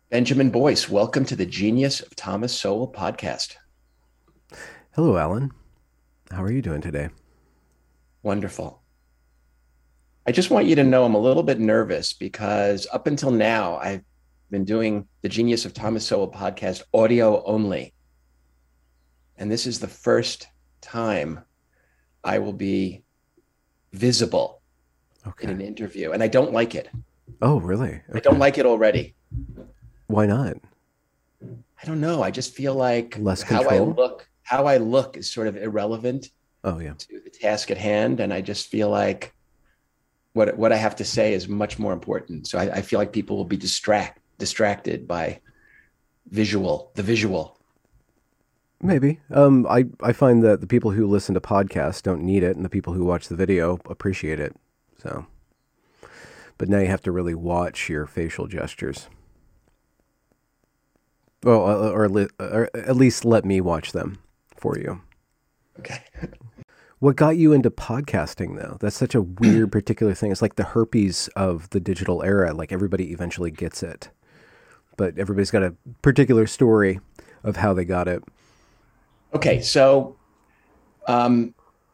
Benjamin Boyce, welcome to the Genius of Thomas Sowell podcast. Hello, Alan. How are you doing today? Wonderful. I just want you to know I'm a little bit nervous because up until now, I've been doing the Genius of Thomas Sowell podcast audio only. And this is the first time I will be visible in Okay. an interview. And I don't like it. Oh, really? I don't Okay. like it already. Why not? I don't know. I just feel like Less control? how I look is sort of irrelevant Oh, yeah. to the task at hand. And I just feel like what I have to say is much more important. So I feel like people will be distracted by the visual. Maybe. I find that the people who listen to podcasts don't need it, and the people who watch the video appreciate it. So, but now you have to really watch your facial gestures. Well, or at least let me watch them for you. Okay. What got you into podcasting, though? That's such a weird, particular thing. It's like the herpes of the digital era. Like everybody eventually gets it, but everybody's got a particular story of how they got it. Okay. So um,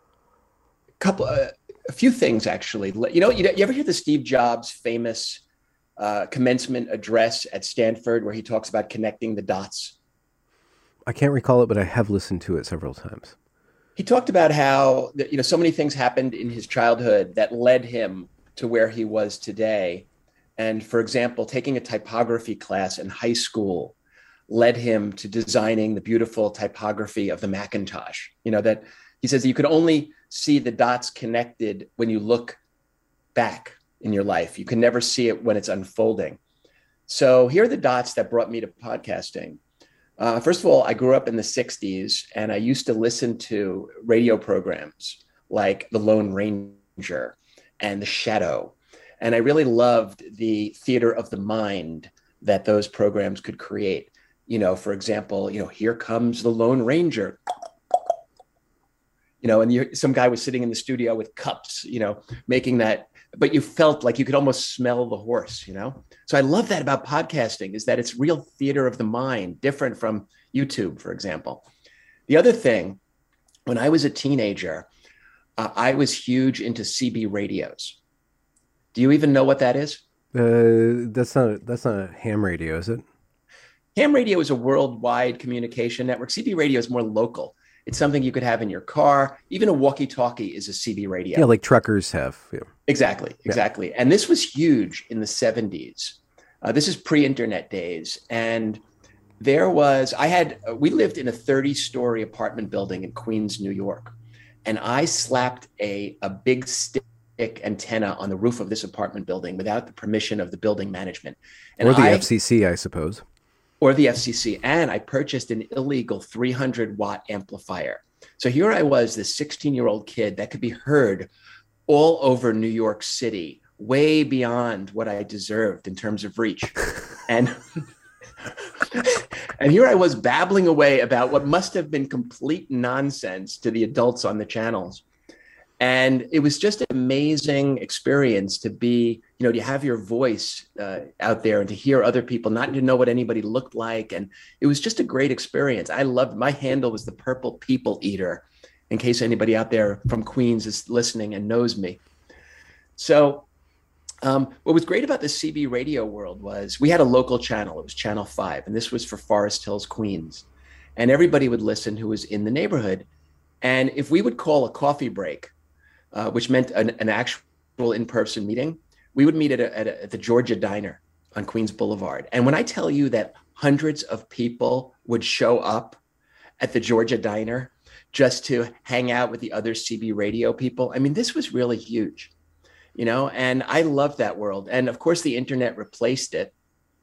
a few things actually. You ever hear the Steve Jobs famous commencement address at Stanford where he talks about connecting the dots? I can't recall it, but I have listened to it several times. He talked about how so many things happened in his childhood that led him to where he was today. And for example, taking a typography class in high school led him to designing the beautiful typography of the Macintosh. That he says you could only see the dots connected when you look back in your life. You can never see it when it's unfolding. So here are the dots that brought me to podcasting. First of all, I grew up in the 60s and I used to listen to radio programs like The Lone Ranger and The Shadow. And I really loved the theater of the mind that those programs could create. For example, here comes the Lone Ranger, and some guy was sitting in the studio with cups, making that, but you felt like you could almost smell the horse. So I love that about podcasting is that it's real theater of the mind, different from YouTube, for example. The other thing, when I was a teenager, I was huge into CB radios. Do you even know what that is? That's not a ham radio, is it? Ham radio is a worldwide communication network. CB radio is more local. It's something you could have in your car. Even a walkie-talkie is a CB Yeah, radio. like truckers have. Yeah. Exactly, Yeah. exactly. And this was huge in the 70s. This is pre-internet days. And we lived in a 30-story apartment building in Queens, New York. And I slapped a big stick antenna on the roof of this apartment building without the permission of the building management. And Or the I FCC, I suppose. or the FCC, and I purchased an illegal 300-watt amplifier. So here I was, this 16-year-old kid that could be heard all over New York City, way beyond what I deserved in terms of reach. And and here I was babbling away about what must have been complete nonsense to the adults on the channels. And it was just an amazing experience to have your voice out there and to hear other people, not to know what anybody looked like. And it was just a great experience. I loved, my handle was the Purple People Eater, in case anybody out there from Queens is listening and knows me. So what was great about the CB radio world was we had a local channel. It was Channel 5, and this was for Forest Hills, Queens. And everybody would listen who was in the neighborhood. And if we would call a coffee break, which meant an actual in-person meeting, we would meet at the Georgia Diner on Queens Boulevard. And when I tell you that hundreds of people would show up at the Georgia Diner just to hang out with the other CB radio people, I mean, this was really huge, and I loved that world. And of course, the internet replaced it.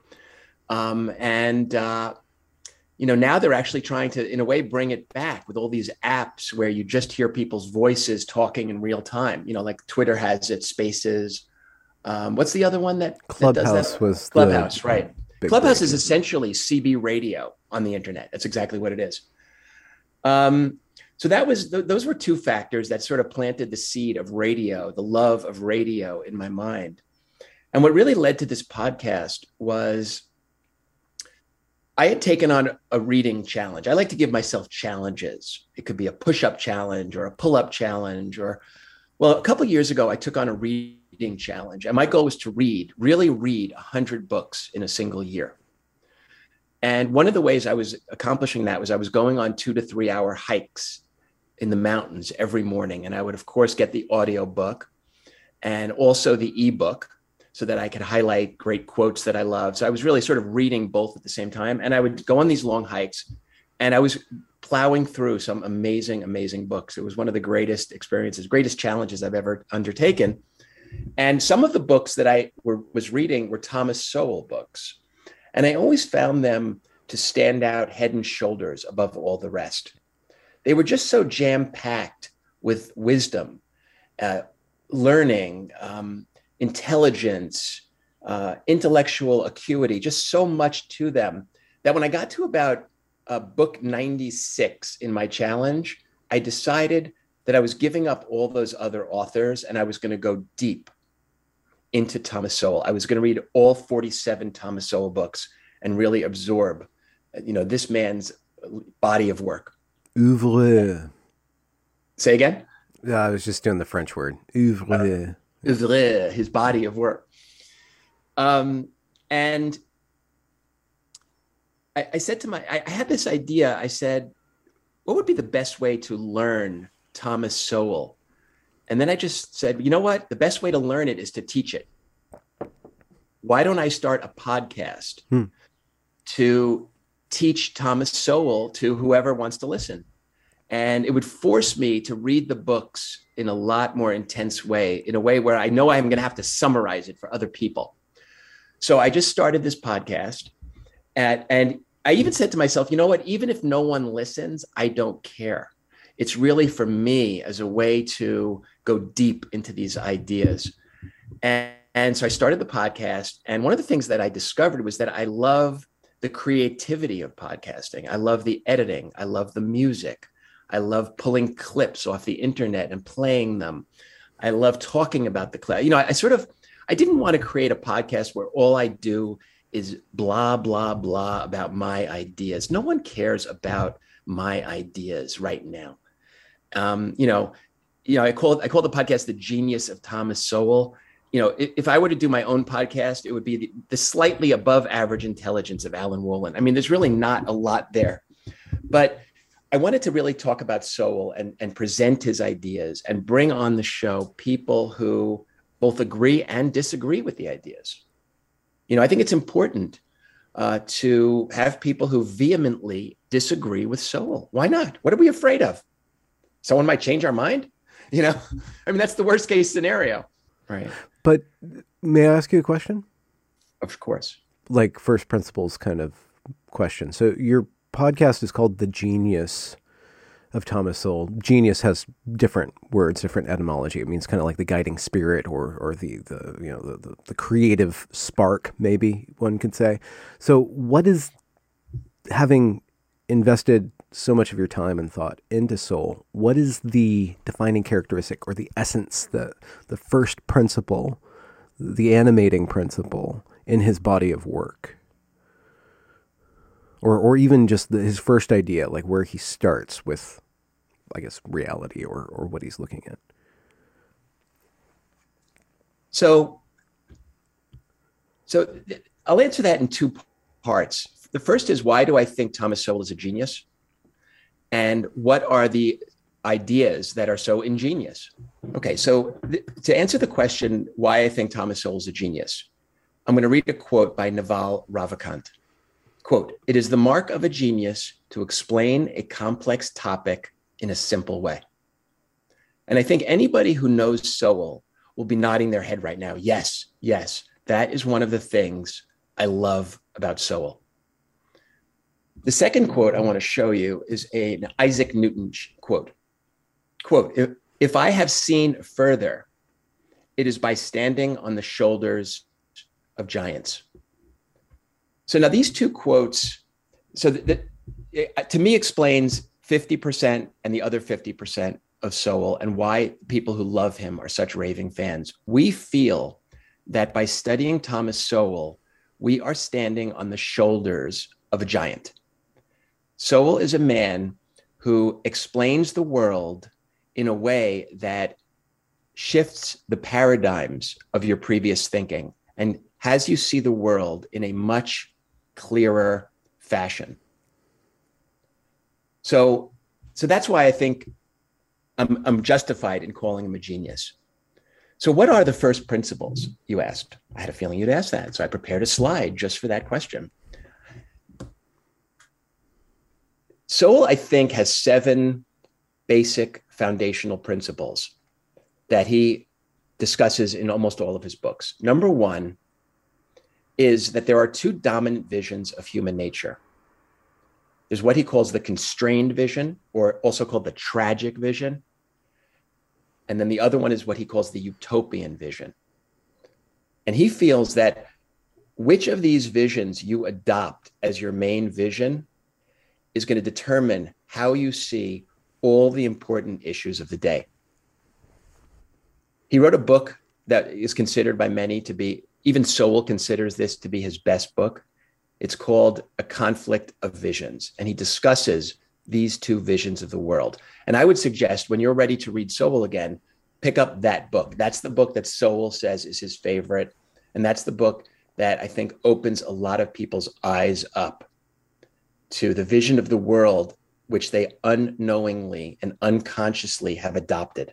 Now they're actually trying to, in a way, bring it back with all these apps where you just hear people's voices talking in real time. Like Twitter has it, Spaces. What's the other one that does that? Clubhouse was the Clubhouse, right? big Clubhouse break. is essentially CB radio on the internet. That's exactly what it is. So those were two factors that sort of planted the seed of radio, the love of radio in my mind. And what really led to this podcast was I had taken on a reading challenge. I like to give myself challenges. It could be a push-up challenge or a pull-up challenge, or, well, a couple of years ago, I took on a reading challenge, and my goal was to really read 100 books in a single year. And one of the ways I was accomplishing that was I was going on 2 to 3 hour hikes in the mountains every morning. And I would, of course, get the audio book and also the ebook so that I could highlight great quotes that I love. So I was really sort of reading both at the same time. And I would go on these long hikes, and I was plowing through some amazing, amazing books. It was one of the greatest experiences, greatest challenges I've ever undertaken. And some of the books that I was reading were Thomas Sowell books. And I always found them to stand out head and shoulders above all the rest. They were just so jam-packed with wisdom, learning, intelligence, intellectual acuity, just so much to them that when I got to about book 96 in my challenge, I decided that I was giving up all those other authors and I was going to go deep into Thomas Sowell. I was going to read all 47 Thomas Sowell books and really absorb, this man's body of work. Oeuvre. Say again? I was just doing the French word. Oeuvre. Oeuvre, his body of work. And I said I had this idea. I said, what would be the best way to learn Thomas Sowell? And then I just said, you know what? The best way to learn it is to teach it. Why don't I start a podcast to teach Thomas Sowell to whoever wants to listen? And it would force me to read the books in a lot more intense way, in a way where I know I'm going to have to summarize it for other people. So I just started this podcast. And I even said to myself, you know what? Even if no one listens, I don't care. It's really for me as a way to go deep into these ideas. And so I started the podcast. And one of the things that I discovered was that I love the creativity of podcasting. I love the editing. I love the music. I love pulling clips off the internet and playing them. I love talking about the clip. I didn't want to create a podcast where all I do is blah, blah, blah about my ideas. No one cares about my ideas right now. I call the podcast The Genius of Thomas Sowell. If I were to do my own podcast, it would be the slightly above average intelligence of Alan Wolin. I mean, there's really not a lot there, but I wanted to really talk about Sowell and present his ideas and bring on the show people who both agree and disagree with the ideas. I think it's important to have people who vehemently disagree with Sowell. Why not? What are we afraid of? Someone might change our mind. That's the worst case scenario. Right. But may I ask you a question? Of course. Like first principles kind of question. So your podcast is called The Genius of Thomas Sowell. Genius has different words, different etymology. It means kind of like the guiding spirit or the creative spark, maybe one could say. So what is, having invested so much of your time and thought into Sowell, what is the defining characteristic or the essence, the first principle, the animating principle in his body of work? Or even just his first idea, like where he starts with, I guess, reality or what he's looking at. So I'll answer that in two parts. The first is, why do I think Thomas Sowell is a genius? And what are the ideas that are so ingenious? Okay, so to answer the question, why I think Thomas Sowell is a genius, I'm going to read a quote by Naval Ravikant. Quote, "It is the mark of a genius to explain a complex topic in a simple way." And I think anybody who knows Sowell will be nodding their head right now. Yes, that is one of the things I love about Sowell. The second quote I want to show you is an Isaac Newton quote. Quote, "If I have seen further, it is by standing on the shoulders of giants." So now these two quotes, to me explains 50% and the other 50% of Sowell and why people who love him are such raving fans. We feel that by studying Thomas Sowell, we are standing on the shoulders of a giant. Sowell is a man who explains the world in a way that shifts the paradigms of your previous thinking and has you see the world in a much clearer fashion. So that's why I think I'm justified in calling him a genius. So what are the first principles, you asked? I had a feeling you'd ask that, so I prepared a slide just for that question. Sowell, I think, has 7 basic foundational principles that he discusses in almost all of his books. Number 1 is that there are 2 dominant visions of human nature. There's what he calls the constrained vision, or also called the tragic vision. And then the other one is what he calls the utopian vision. And he feels that which of these visions you adopt as your main vision is going to determine how you see all the important issues of the day. He wrote a book that is considered by many to be, even Sowell considers this to be his best book. It's called A Conflict of Visions, and he discusses these 2 visions of the world. And I would suggest when you're ready to read Sowell again, pick up that book. That's the book that Sowell says is his favorite. And that's the book that I think opens a lot of people's eyes up to the vision of the world, which they unknowingly and unconsciously have adopted.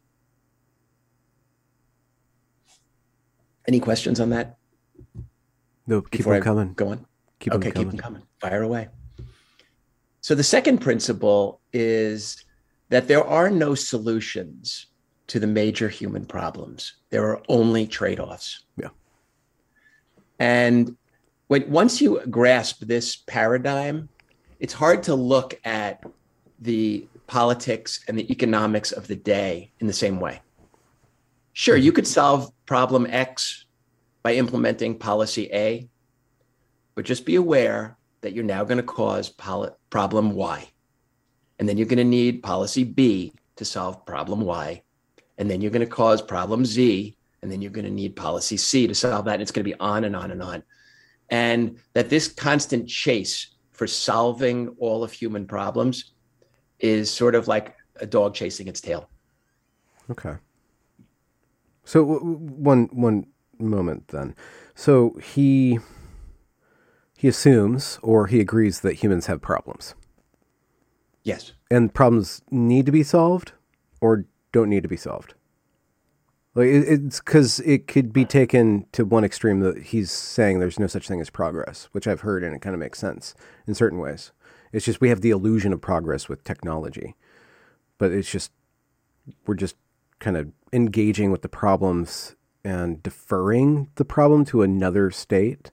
Any questions on that? No, keep them coming. Go on. Keep them coming. Fire away. So the second principle is that there are no solutions to the major human problems. There are only trade-offs. Yeah. And once you grasp this paradigm, it's hard to look at the politics and the economics of the day in the same way. Sure, you could solve problem X by implementing policy A, but just be aware that you're now going to cause problem Y. And then you're going to need policy B to solve problem Y. And then you're going to cause problem Z, and then you're going to need policy C to solve that. And it's going to be on and on and on. And that this constant chase for solving all of human problems is sort of like a dog chasing its tail. Okay. So one moment then. So he assumes, or he agrees, that humans have problems. Yes. And problems need to be solved or don't need to be solved. Like it's because it could be taken to one extreme that he's saying there's no such thing as progress, which I've heard, and it kind of makes sense in certain ways. It's just we have the illusion of progress with technology, but it's just we're just kind of engaging with the problems and deferring the problem to another state.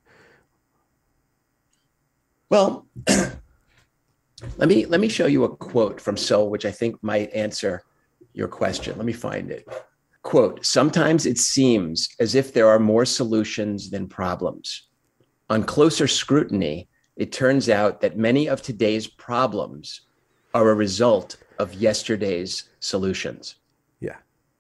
Well, let me show you a quote from Sowell, which I think might answer your question. Let me find it. Quote, "Sometimes it seems as if there are more solutions than problems. On closer scrutiny, it turns out that many of today's problems are a result of yesterday's solutions." Yeah.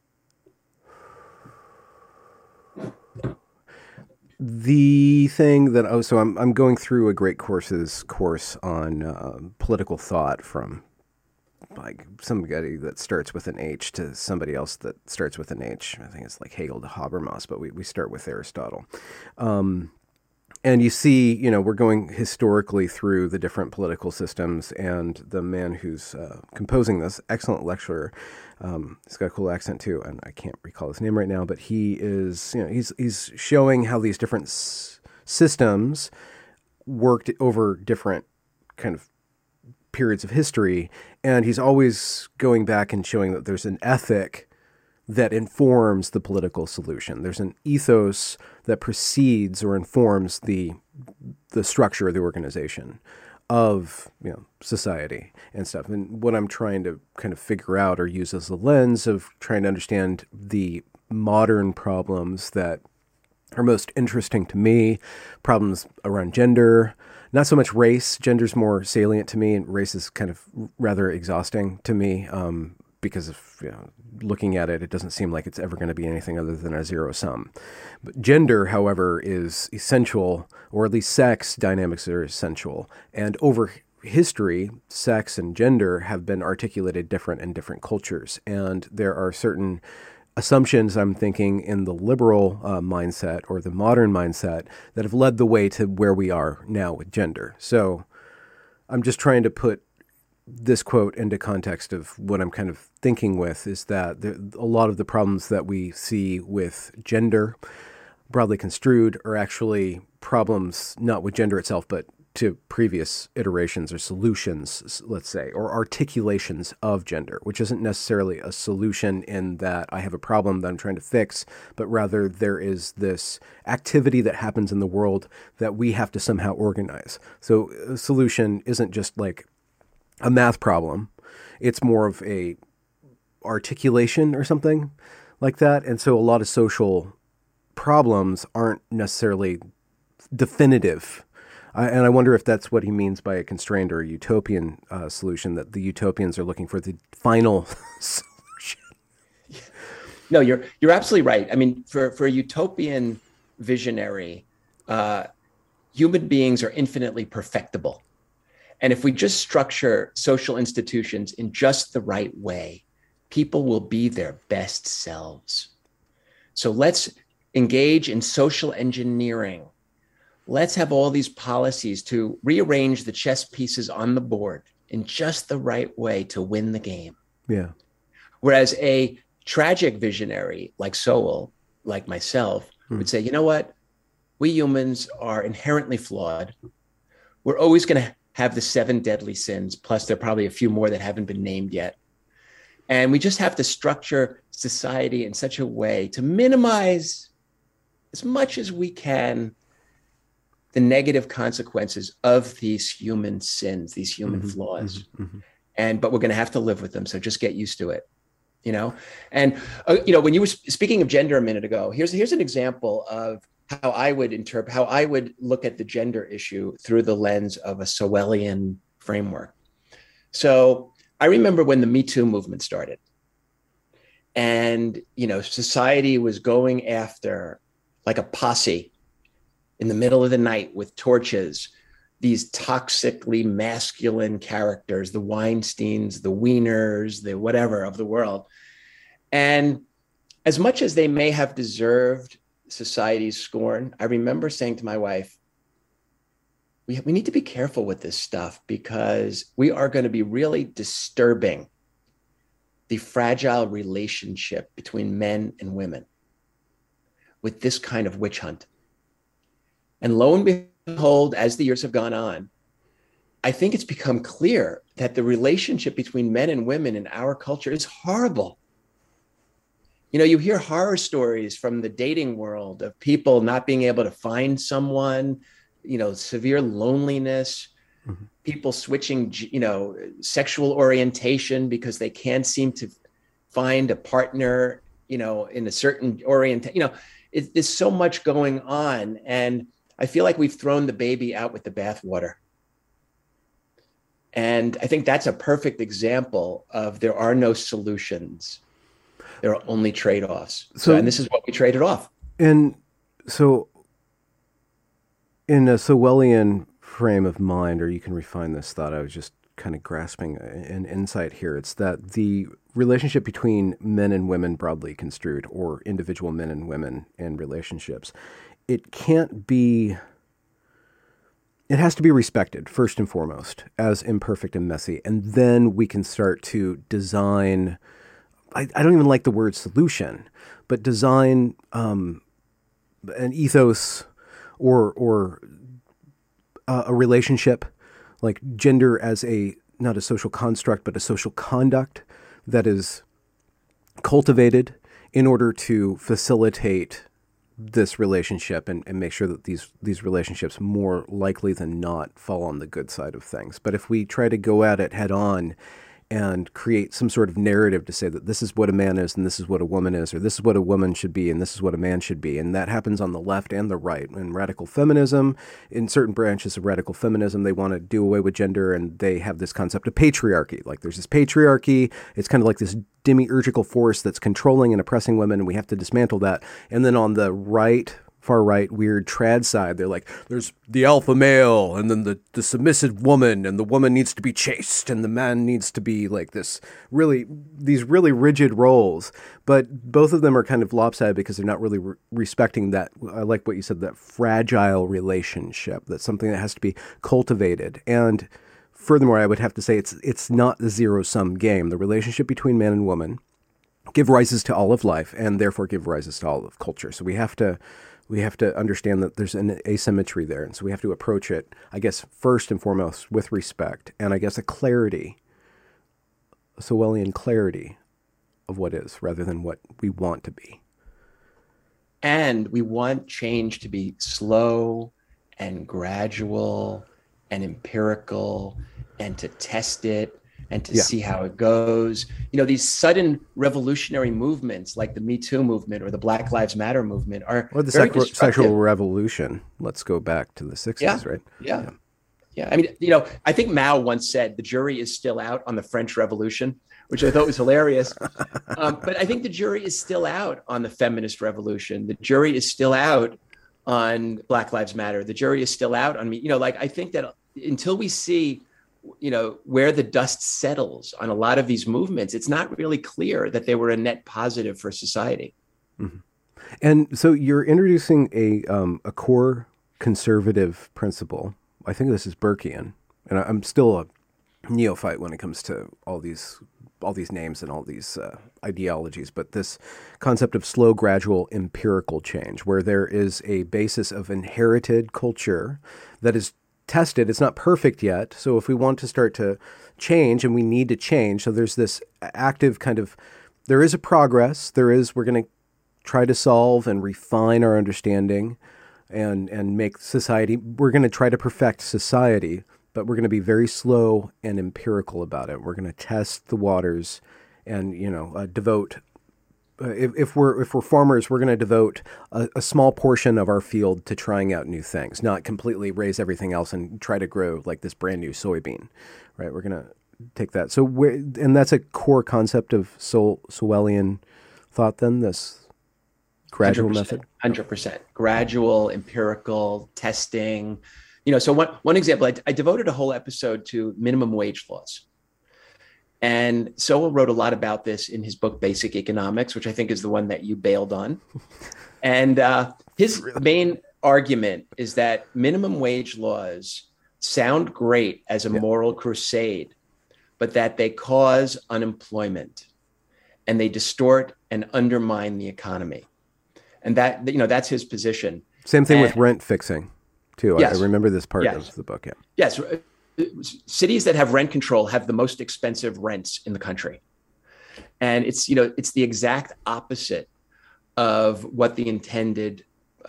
The thing that, so I'm going through a Great Courses course on political thought from like somebody that starts with an H to somebody else that starts with an H. I think it's like Hegel to Habermas, but we start with Aristotle. And you see, we're going historically through the different political systems, and the man who's composing this, excellent lecturer, he's got a cool accent too, and I can't recall his name right now, but he is, he's showing how these different systems worked over different kind of periods of history, and he's always going back and showing that there's an ethic that informs the political solution. There's an ethos that precedes or informs the structure of the organization of society and stuff. And what I'm trying to kind of figure out or use as a lens of trying to understand the modern problems that are most interesting to me, problems around gender, not so much race. Gender's more salient to me, and race is kind of rather exhausting to me because of looking at it, it doesn't seem like it's ever going to be anything other than a zero sum. But gender, however, is essential, or at least sex dynamics are essential. And over history, sex and gender have been articulated different in different cultures. And there are certain assumptions, I'm thinking, in the liberal mindset or the modern mindset that have led the way to where we are now with gender. So I'm just trying to put this quote into context of what I'm kind of thinking with, is that a lot of the problems that we see with gender, broadly construed, are actually problems not with gender itself, but to previous iterations or solutions, let's say, or articulations of gender, which isn't necessarily a solution in that I have a problem that I'm trying to fix, but rather there is this activity that happens in the world that we have to somehow organize. So a solution isn't just like a math problem. It's more of a articulation or something like that. And so a lot of social problems aren't necessarily definitive. And I wonder if that's what he means by a constrained or a utopian solution, that the utopians are looking for the final solution. No, you're absolutely right. I mean, for a utopian visionary, human beings are infinitely perfectible. And if we just structure social institutions in just the right way, people will be their best selves. So let's engage in social engineering. Let's have all these policies to rearrange the chess pieces on the board in just the right way to win the game. Yeah. Whereas a tragic visionary like Sowell, like myself, would say, you know what? We humans are inherently flawed. We're always going to have the 7 deadly sins, plus there are probably a few more that haven't been named yet. And we just have to structure society in such a way to minimize as much as we can the negative consequences of these human sins, these human flaws. But we're going to have to live with them. So just get used to it, you know? And, when you were speaking of gender a minute ago, here's an example of how I would look at the gender issue through the lens of a Sowellian framework. So I remember when the Me Too movement started, and, society was going after, like a posse in the middle of the night with torches, these toxically masculine characters, the Weinsteins, the Wieners, the whatever of the world. And as much as they may have deserved society's scorn, I remember saying to my wife, we need to be careful with this stuff, because we are going to be really disturbing the fragile relationship between men and women with this kind of witch hunt. And lo and behold, as the years have gone on, I think it's become clear that the relationship between men and women in our culture is horrible. You hear horror stories from the dating world of people not being able to find someone, severe loneliness, people switching, sexual orientation because they can't seem to find a partner, in a certain orientation. There's so much going on. And I feel like we've thrown the baby out with the bathwater. And I think that's a perfect example of there are no solutions. There are only trade-offs. And this is what we traded off. And so in a Sowellian frame of mind, or you can refine this thought, I was just kind of grasping an insight here. It's that the relationship between men and women broadly construed, or individual men and women in relationships, it has to be respected first and foremost as imperfect and messy. And then we can start to design, I don't even like the word solution, but design an ethos or a relationship, like gender as not a social construct, but a social conduct that is cultivated in order to facilitate this relationship and make sure that these relationships more likely than not fall on the good side of things. But if we try to go at it head on and create some sort of narrative to say that this is what a man is and this is what a woman is, or this is what a woman should be and this is what a man should be. And that happens on the left and the right. In radical feminism, in certain branches of radical feminism, they want to do away with gender, and they have this concept of patriarchy. Like there's this patriarchy. It's kind of like this demiurgical force that's controlling and oppressing women, and we have to dismantle that. And then on the right, far right, weird trad side, they're like, there's the alpha male, and then the submissive woman, and the woman needs to be chaste, and the man needs to be like these really rigid roles. But both of them are kind of lopsided because they're not really respecting that. I like what you said, that fragile relationship. That's something that has to be cultivated. And furthermore, I would have to say it's not a zero-sum game. The relationship between man and woman give rises to all of life, and therefore give rises to all of culture. So we have to understand that there's an asymmetry there. And so we have to approach it, I guess, first and foremost with respect, and I guess a Sowellian clarity of what is rather than what we want to be. And we want change to be slow and gradual and empirical, and to test it and to see how it goes. You know, these sudden revolutionary movements like the Me Too movement or the Black Lives Matter movement are or the sexual revolution. Let's go back to the 60s, right? Yeah. I mean, you know, I think Mao once said the jury is still out on the French Revolution, which I thought was hilarious. But I think the jury is still out on the feminist revolution. The jury is still out on Black Lives Matter. The jury is still out on me. You know, like, I think that until we see, you know, where the dust settles on a lot of these movements, it's not really clear that they were a net positive for society. Mm-hmm. And so you're introducing a core conservative principle. I think this is Burkean, and I'm still a neophyte when it comes to all these names and all these ideologies, but this concept of slow, gradual, empirical change, where there is a basis of inherited culture that is tested. It's not perfect yet. So if we want to start to change, and we need to change, so there's this active kind of, there is a progress. We're going to try to solve and refine our understanding and make society, we're going to try to perfect society, but we're going to be very slow and empirical about it. We're going to test the waters and, devote, if we're farmers, we're going to devote a small portion of our field to trying out new things, not completely raise everything else and try to grow like this brand new soybean, right? We're going to take that. So, and that's a core concept of Sowellian thought then, this gradual 100%, method? 100%. Gradual, empirical, testing. So one example, I devoted a whole episode to minimum wage laws. And Sowell wrote a lot about this in his book, Basic Economics, which I think is the one that you bailed on. And his main argument is that minimum wage laws sound great as a moral crusade, but that they cause unemployment and they distort and undermine the economy. And that, that's his position. Same thing with rent fixing, too. Yes. I remember this part of the book. Yeah. Yes. Cities that have rent control have the most expensive rents in the country. And it's the exact opposite of what the intended,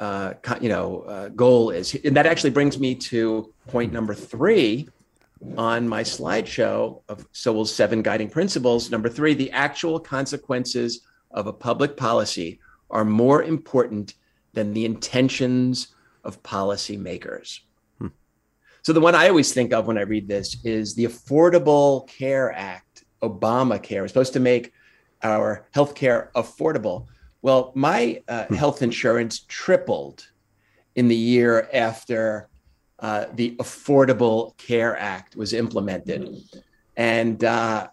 goal is. And that actually brings me to point number 3 on my slideshow of Sowell's 7 guiding principles. Number 3, the actual consequences of a public policy are more important than the intentions of policymakers. So the one I always think of when I read this is the Affordable Care Act. Obamacare is supposed to make our healthcare affordable. Well, my health insurance tripled in the year after the Affordable Care Act was implemented. And, so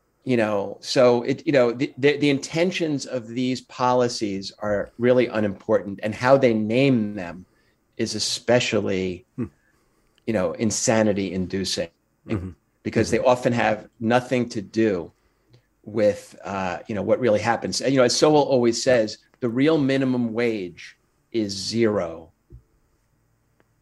the intentions of these policies are really unimportant, and how they name them is especially insanity inducing, because they often have nothing to do with, what really happens. As Sowell always says, the real minimum wage is 0.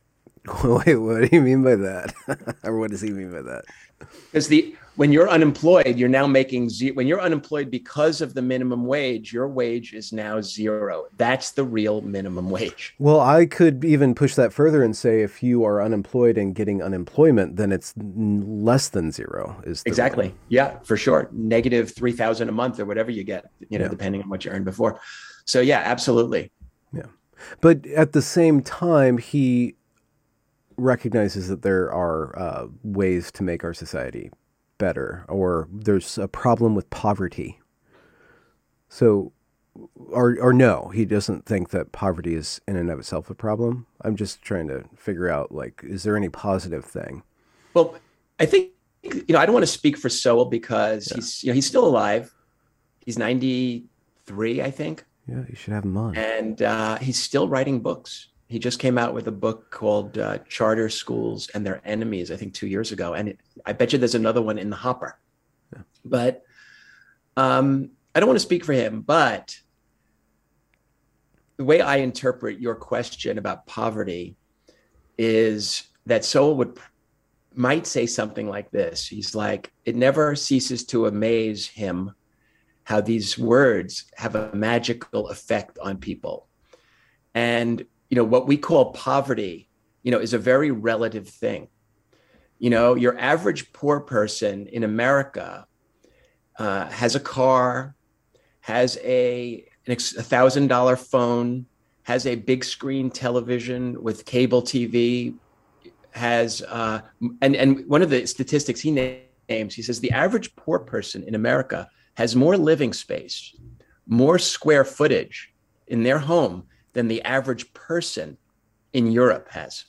Wait, what do you mean by that? Or what does he mean by that? Because when you're unemployed, you're now making when you're unemployed because of the minimum wage, your wage is now zero. That's the real minimum wage. Well, I could even push that further and say if you are unemployed and getting unemployment, then it's less than zero. Is the Exactly. rule. Yeah, for sure. Negative 3,000 a month or whatever you get, Yeah. depending on what you earned before. So yeah, absolutely. Yeah. But at the same time, he recognizes that there are ways to make our society better, or there's a problem with poverty. So, or no, he doesn't think that poverty is in and of itself a problem. I'm just trying to figure out, like, is there any positive thing? Well, I think, I don't want to speak for Sowell because he's still alive. He's 93, I think. Yeah, you should have him on. And he's still writing books. He just came out with a book called Charter Schools and Their Enemies, I think 2 years ago. And I bet you there's another one in the hopper. Yeah. But I don't want to speak for him, but the way I interpret your question about poverty is that Sowell might say something like this. He's like, it never ceases to amaze him how these words have a magical effect on people. And, what we call poverty, is a very relative thing. Your average poor person in America has a car, has a $1,000 phone, has a big screen television with cable TV, has and one of the statistics he names, he says the average poor person in America has more living space, more square footage in their home than the average person in Europe has,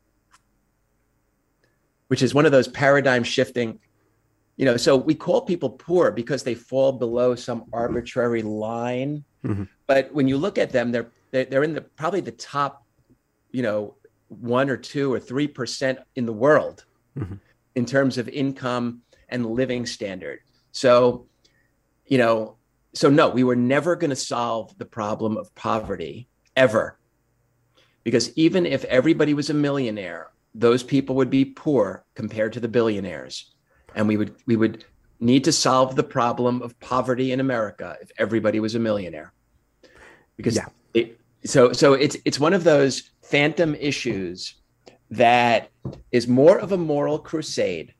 which is one of those paradigm shifting. So we call people poor because they fall below some arbitrary line. Mm-hmm. But when you look at them, they're in probably the top, 1 or 2 or 3% in the world mm-hmm. in terms of income and living standard. So, no, we were never going to solve the problem of poverty ever, because even if everybody was a millionaire, those people would be poor compared to the billionaires. And we would need to solve the problem of poverty in America if everybody was a millionaire, because so it's one of those phantom issues that is more of a moral crusade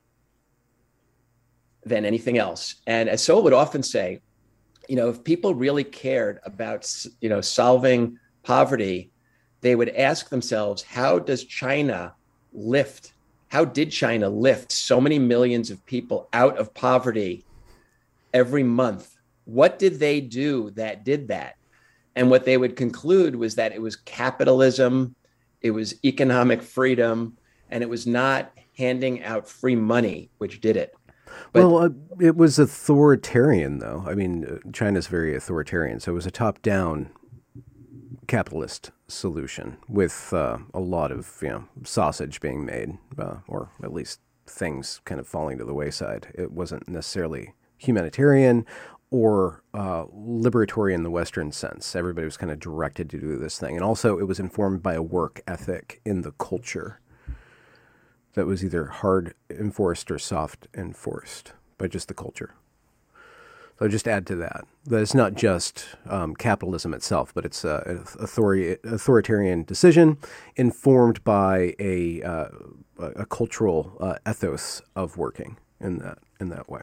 than anything else. And as Sowell would often say, if people really cared about, solving poverty, they would ask themselves, how did China lift so many millions of people out of poverty every month? What did they do that did that? And what they would conclude was that it was capitalism, it was economic freedom, and it was not handing out free money, which did it. But, it was authoritarian, though. I mean, China's very authoritarian, so it was a top-down capitalist solution with a lot of sausage being made, or at least things kind of falling to the wayside. It wasn't necessarily humanitarian or liberatory in the Western sense. Everybody was kind of directed to do this thing. And also it was informed by a work ethic in the culture that was either hard enforced or soft enforced by just the culture. So just add to that it's not just capitalism itself, but it's an authoritarian decision informed by a cultural ethos of working in that way.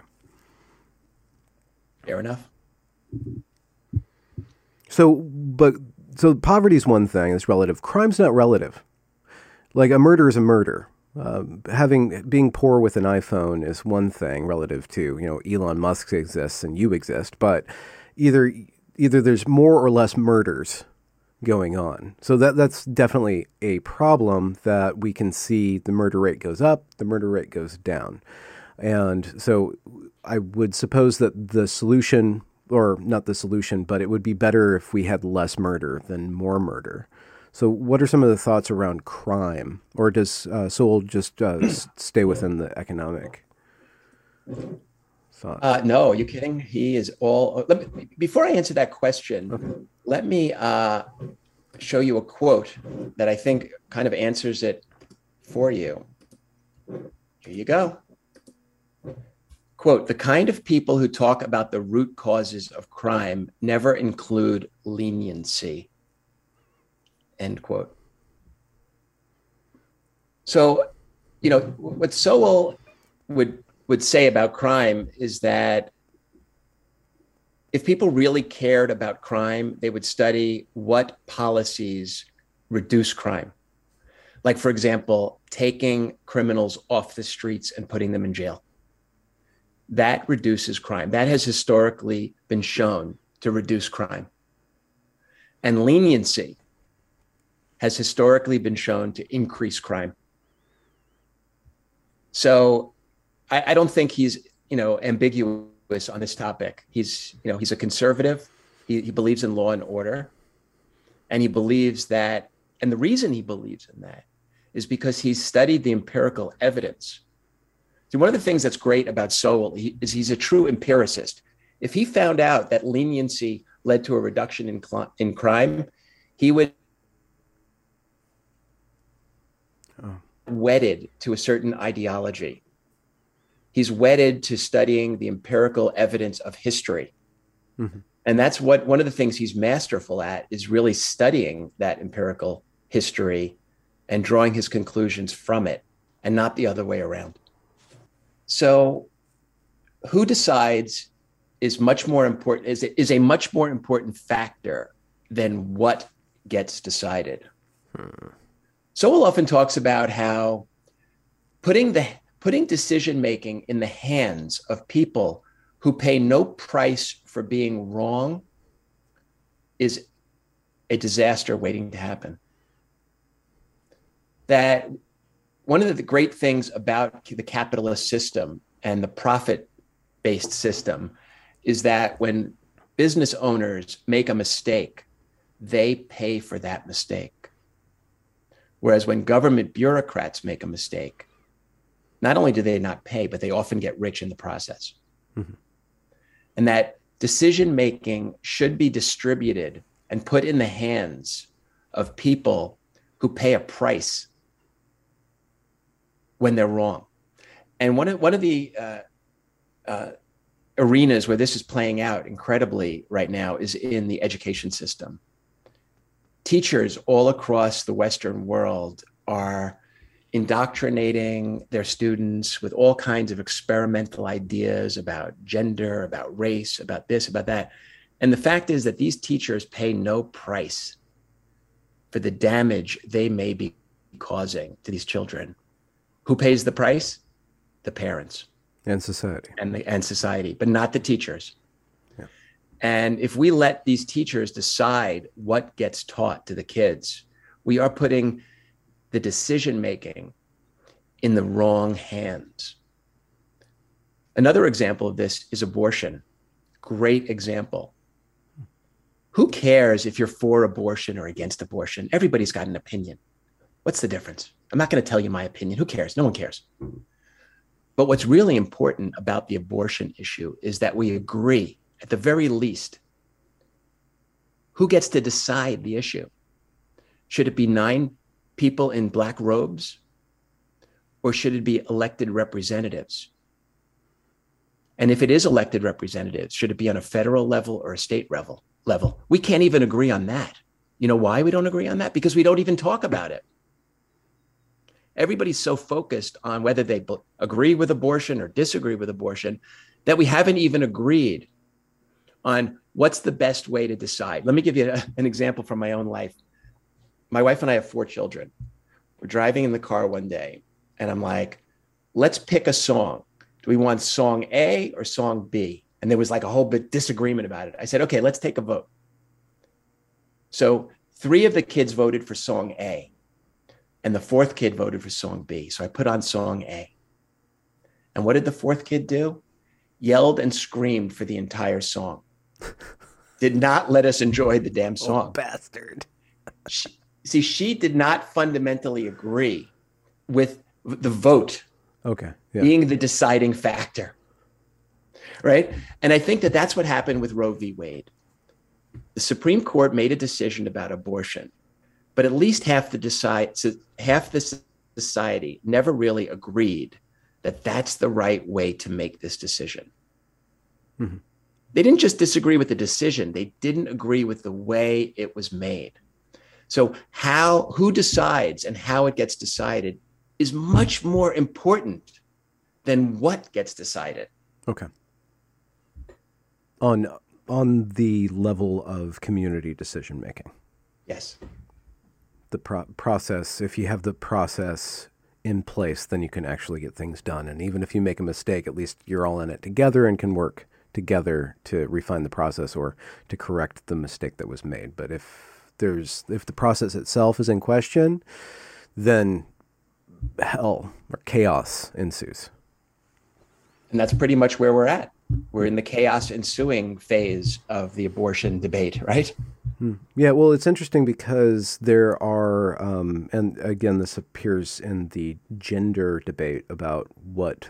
Fair enough. So poverty is one thing; it's relative. Crime's not relative. Like a murder is a murder. Being poor with an iPhone is one thing relative to, Elon Musk exists and you exist, but either there's more or less murders going on. So that's definitely a problem that we can see. The murder rate goes up, the murder rate goes down. And so I would suppose that the solution, or not the solution, but it would be better if we had less murder than more murder. So what are some of the thoughts around crime? Or does Sowell just stay within the economic thought? No, are you kidding? He is all... Before I answer that question, okay, let me show you a quote that I think kind of answers it for you. Here you go. Quote, the kind of people who talk about the root causes of crime never include leniency. End quote. So, you know, what Sowell would say about crime is that if people really cared about crime, they would study what policies reduce crime. Like, for example, taking criminals off the streets and putting them in jail. That reduces crime. That has historically been shown to reduce crime. And leniency has historically been shown to increase crime. So I don't think he's, ambiguous on this topic. He's a conservative. He believes in law and order. And he believes that, and the reason he believes in that is because he's studied the empirical evidence. So one of the things that's great about Sowell is he's a true empiricist. If he found out that leniency led to a reduction in crime, he would wedded to a certain ideology. He's wedded to studying the empirical evidence of history. Mm-hmm. And that's one of the things he's masterful at, is really studying that empirical history and drawing his conclusions from it, and not the other way around. So who decides is much more important, is a much more important factor than what gets decided. Sowell often talks about how putting decision-making in the hands of people who pay no price for being wrong is a disaster waiting to happen. That one of the great things about the capitalist system and the profit-based system is that when business owners make a mistake, they pay for that mistake. Whereas when government bureaucrats make a mistake, not only do they not pay, but they often get rich in the process. Mm-hmm. And that decision-making should be distributed and put in the hands of people who pay a price when they're wrong. And one of the arenas where this is playing out incredibly right now is in the education system. Teachers all across the Western world are indoctrinating their students with all kinds of experimental ideas about gender, about race, about this, about that. And the fact is that these teachers pay no price for the damage they may be causing to these children. Who pays the price? The parents. And society. And society, but not the teachers. Yeah. And if we let these teachers decide what gets taught to the kids, we are putting the decision-making in the wrong hands. Another example of this is abortion. Great example. Who cares if you're for abortion or against abortion? Everybody's got an opinion. What's the difference? I'm not going to tell you my opinion. Who cares? No one cares. But what's really important about the abortion issue is that we agree, at the very least, who gets to decide the issue. Should it be 9 people in black robes, or should it be elected representatives? And if it is elected representatives, should it be on a federal level or a state level? We can't even agree on that. You know why we don't agree on that? Because we don't even talk about it. Everybody's so focused on whether they agree with abortion or disagree with abortion that we haven't even agreed on what's the best way to decide. Let me give you an example from my own life. My wife and I have 4 children. We're driving in the car one day, and I'm like, let's pick a song. Do we want song A or song B? And there was like a whole bit disagreement about it. I said, okay, let's take a vote. So 3 of the kids voted for song A, and the 4th kid voted for song B. So I put on song A. And what did the 4th kid do? Yelled and screamed for the entire song. Did not let us enjoy the damn song. Oh, bastard. She did not fundamentally agree with the vote being the deciding factor, right? And I think that that's what happened with Roe v. Wade. The Supreme Court made a decision about abortion, but at least half the society never really agreed that that's the right way to make this decision. Mm-hmm. They didn't just disagree with the decision, they didn't agree with the way it was made. So who decides and how it gets decided is much more important than what gets decided. Okay. On the level of community decision making. Yes. The process, if you have the process in place, then you can actually get things done. And even if you make a mistake, at least you're all in it together and can work together to refine the process or to correct the mistake that was made. But if the process itself is in question, then hell or chaos ensues. And that's pretty much where we're at. We're in the chaos ensuing phase of the abortion debate, right? Yeah, well, it's interesting because there are, and again, this appears in the gender debate about what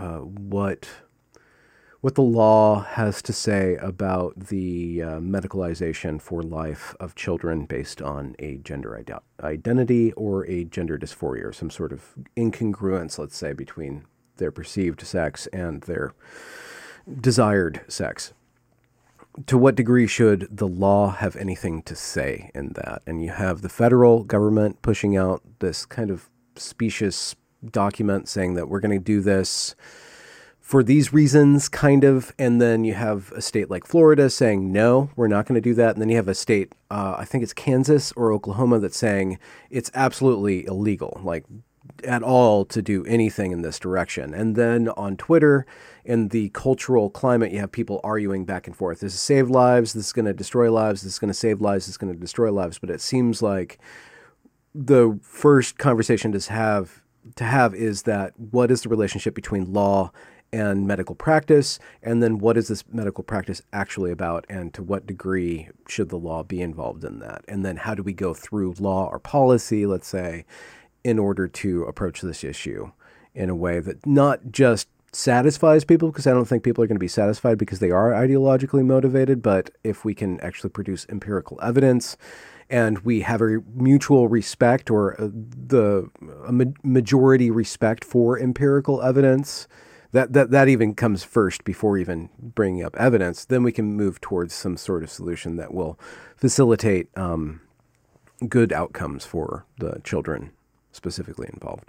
the law has to say about the medicalization for life of children based on a gender identity or a gender dysphoria, or some sort of incongruence, let's say, between their perceived sex and their desired sex. To what degree should the law have anything to say in that? And you have the federal government pushing out this kind of specious document saying that we're going to do this for these reasons, kind of. And then you have a state like Florida saying, no, we're not going to do that. And then you have a state, I think it's Kansas or Oklahoma, that's saying it's absolutely illegal, like at all, to do anything in this direction. And then on Twitter, in the cultural climate, you have people arguing back and forth. This is save lives. This is going to destroy lives. This is going to save lives. This is going to destroy lives. But it seems like the first conversation to have is that what is the relationship between law and medical practice? And then what is this medical practice actually about? And to what degree should the law be involved in that? And then how do we go through law or policy, let's say, in order to approach this issue in a way that not just satisfies people, because I don't think people are going to be satisfied because they are ideologically motivated, but if we can actually produce empirical evidence and we have a mutual respect or a majority respect for empirical evidence, that even comes first before even bringing up evidence, then we can move towards some sort of solution that will facilitate good outcomes for the children specifically involved.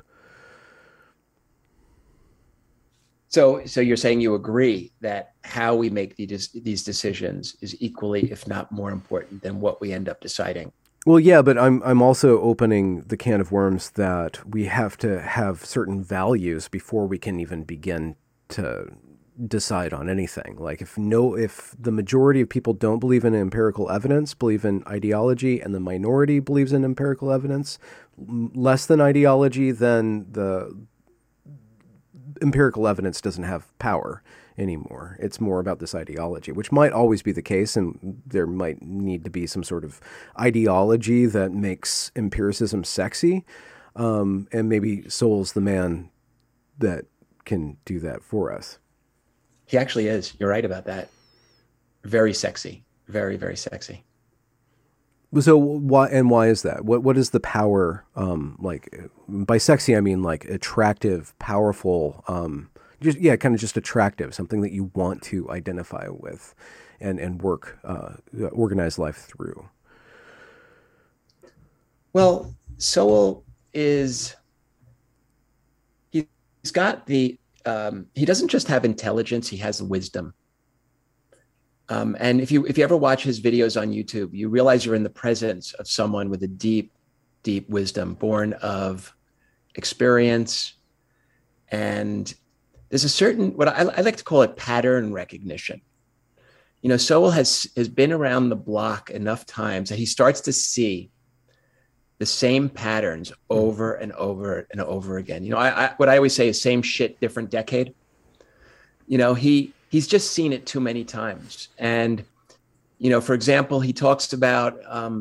So you're saying you agree that how we make these decisions is equally, if not more important than what we end up deciding? Well, yeah, but I'm also opening the can of worms that we have to have certain values before we can even begin to decide on anything. Like if the majority of people don't believe in empirical evidence, believe in ideology, and the minority believes in empirical evidence less than ideology, then the empirical evidence doesn't have power anymore. It's more about this ideology, which might always be the case, and there might need to be some sort of ideology that makes empiricism sexy, and maybe Sowell's the man that can do that for us. He actually is. You're right about that. Very sexy. Very, very sexy. So why is that? What is the power, like by sexy, I mean like attractive, powerful, just attractive, something that you want to identify with and work, organize life through? Well, Sowell he's got he doesn't just have intelligence, he has wisdom. And if you ever watch his videos on YouTube, you realize you're in the presence of someone with a deep, deep wisdom, born of experience. And there's a certain, what I like to call it, pattern recognition. You know, Sowell has been around the block enough times that he starts to see the same patterns over and over and over again. You know, what I always say is same shit, different decade. You know, he's just seen it too many times. And, you know, for example, he talks about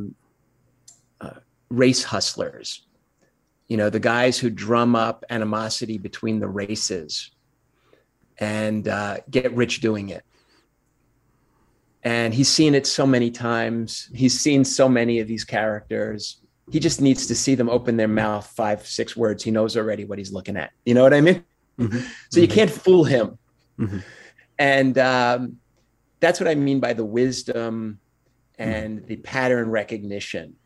race hustlers, you know, the guys who drum up animosity between the races and get rich doing it. And he's seen it so many times. He's seen so many of these characters. He just needs to see them open their mouth 5, 6 words. He knows already what he's looking at. You know what I mean? Mm-hmm. So you can't fool him. Mm-hmm. And that's what I mean by the wisdom and the pattern recognition.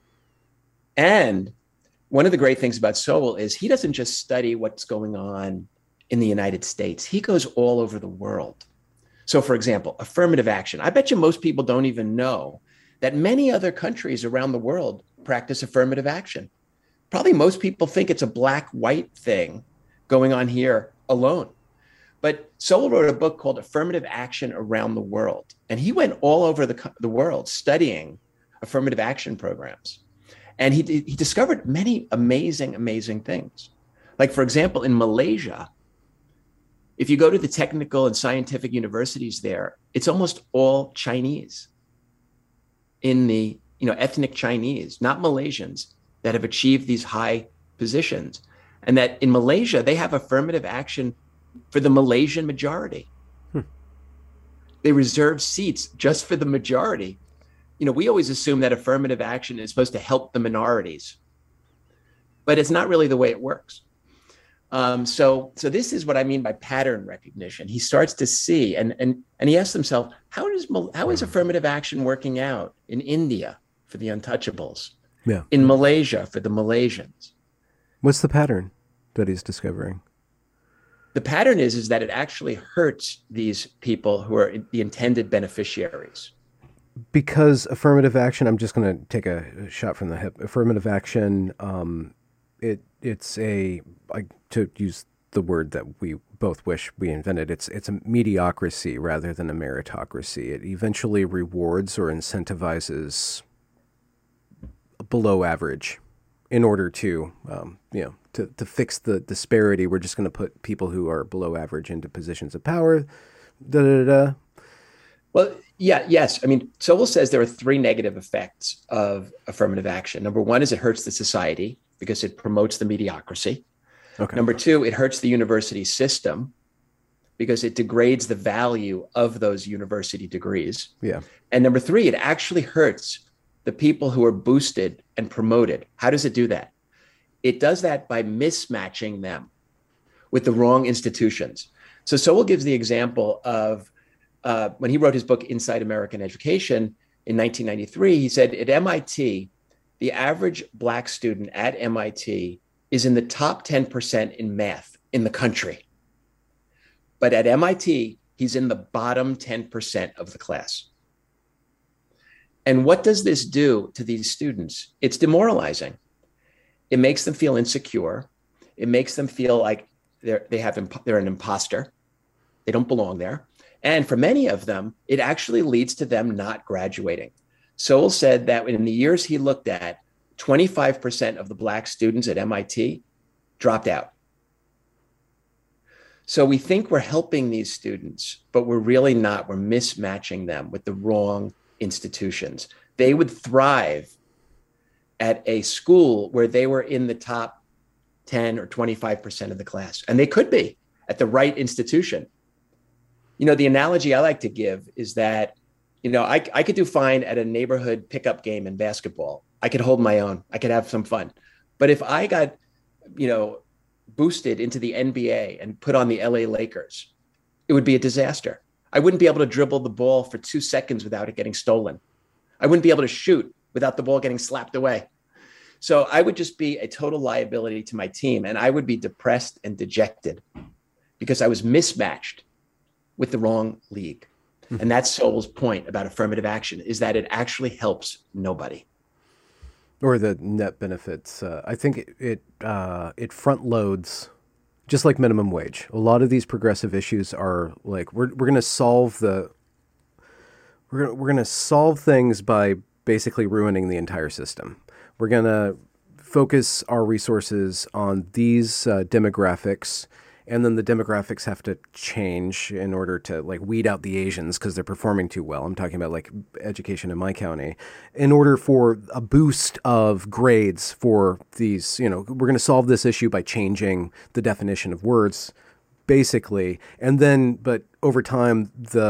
And one of the great things about Sowell is he doesn't just study what's going on in the United States. He goes all over the world. So, for example, affirmative action. I bet you most people don't even know that many other countries around the world practice affirmative action. Probably most people think it's a black-white thing going on here alone. But Sowell wrote a book called Affirmative Action Around the World. And he went all over the world studying affirmative action programs. And he discovered many amazing, amazing things. Like, for example, in Malaysia, if you go to the technical and scientific universities there, it's almost all Chinese in the, ethnic Chinese, not Malaysians, that have achieved these high positions. And that in Malaysia, they have affirmative action for the Malaysian majority. They reserve seats just for the majority. We always assume that affirmative action is supposed to help the minorities, but it's not really the way it works. So this is what I mean by pattern recognition. He starts to see, and he asks himself, how is affirmative action working out in India for the untouchables? Yeah. In Malaysia for the Malaysians? What's the pattern that he's discovering? The pattern is that it actually hurts these people who are the intended beneficiaries. Because affirmative action, I'm just going to take a shot from the hip. Affirmative action, it's to use the word that we both wish we invented, it's a mediocrity rather than a meritocracy. It eventually rewards or incentivizes below average in order to, to fix the disparity. We're just going to put people who are below average into positions of power. Well, yes. I mean, Sowell says there are 3 negative effects of affirmative action. Number 1 is it hurts the society because it promotes the mediocrity. Okay. Number 2, it hurts the university system because it degrades the value of those university degrees. Yeah. And number 3, it actually hurts the people who are boosted and promoted. How does it do that? It does that by mismatching them with the wrong institutions. So Sowell gives the example of when he wrote his book, Inside American Education in 1993, he said at MIT, the average Black student at MIT is in the top 10% in math in the country. But at MIT, he's in the bottom 10% of the class. And what does this do to these students? It's demoralizing. It makes them feel insecure. It makes them feel like they're an imposter. They don't belong there. And for many of them, it actually leads to them not graduating. Sowell said that in the years he looked at, 25% of the Black students at MIT dropped out. So we think we're helping these students, but we're really not. We're mismatching them with the wrong institutions. They would thrive at a school where they were in the top 10 or 25% of the class. And they could be at the right institution. The analogy I like to give is that, I could do fine at a neighborhood pickup game in basketball. I could hold my own. I could have some fun. But if I got, boosted into the NBA and put on the LA Lakers, it would be a disaster. I wouldn't be able to dribble the ball for 2 seconds without it getting stolen. I wouldn't be able to shoot without the ball getting slapped away. So I would just be a total liability to my team, and I would be depressed and dejected because I was mismatched with the wrong league. Mm-hmm. And that's Sowell's point about affirmative action, is that it actually helps nobody. Or the net benefits. I think it front loads, just like minimum wage. A lot of these progressive issues are like we're going to solve we're going to solve things by basically ruining the entire system. We're going to focus our resources on these demographics, and then the demographics have to change in order to weed out the Asians because they're performing too well. I'm talking about education in my county. In order for a boost of grades for these, we're going to solve this issue by changing the definition of words, basically. And then, but over time, the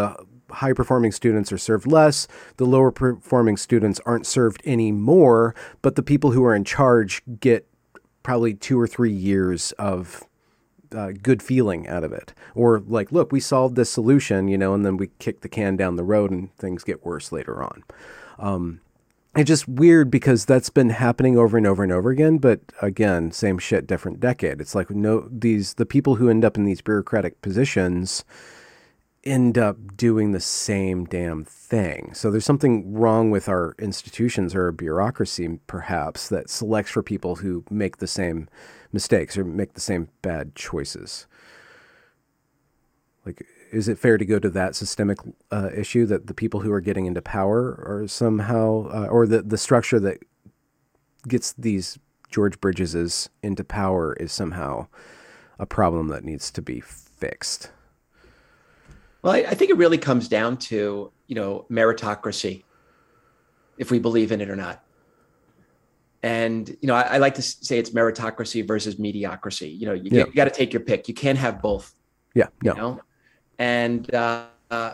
high performing students are served less, the lower performing students aren't served anymore, but the people who are in charge get probably 2 or 3 years of good feeling out of it. Or like, look, we solved this solution, and then we kick the can down the road and things get worse later on. It's just weird because that's been happening over and over and over again. But again, same shit, different decade. It's like the people who end up in these bureaucratic positions end up doing the same damn thing. So there's something wrong with our institutions or our bureaucracy, perhaps, that selects for people who make the same mistakes or make the same bad choices. Like, is it fair to go to that systemic issue that the people who are getting into power are somehow, or the structure that gets these George Bridgeses into power is somehow a problem that needs to be fixed? Well, I think it really comes down to, meritocracy, if we believe in it or not. And, I like to say it's meritocracy versus mediocrity. You got to take your pick. You can't have both. Yeah. No. You know? And, I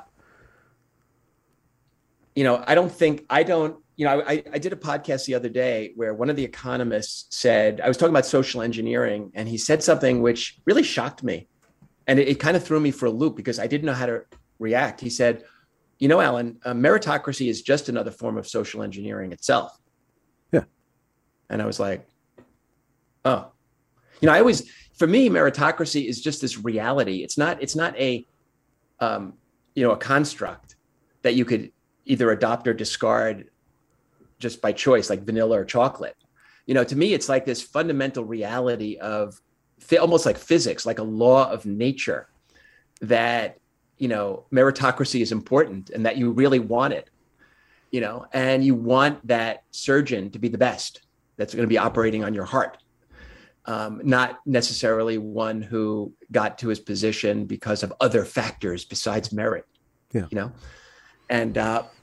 did a podcast the other day where one of the economists said, I was talking about social engineering, and he said something which really shocked me. And it kind of threw me for a loop because I didn't know how to react. He said, Alan, meritocracy is just another form of social engineering itself. Yeah. And I was like, oh, for me, meritocracy is just this reality. It's not a construct that you could either adopt or discard just by choice, like vanilla or chocolate. To me, it's like this fundamental reality of almost like physics, like a law of nature, that, meritocracy is important and that you really want it, and you want that surgeon to be the best that's going to be operating on your heart. Not necessarily one who got to his position because of other factors besides merit. Yeah. And,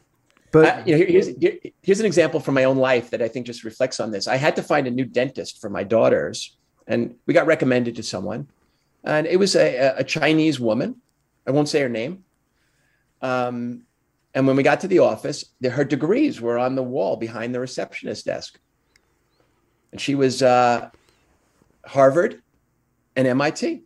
here's an example from my own life that I think just reflects on this. I had to find a new dentist for my daughters, and we got recommended to someone, and it was a Chinese woman. I won't say her name. And when we got to the office, her degrees were on the wall behind the receptionist desk. And she was Harvard and MIT.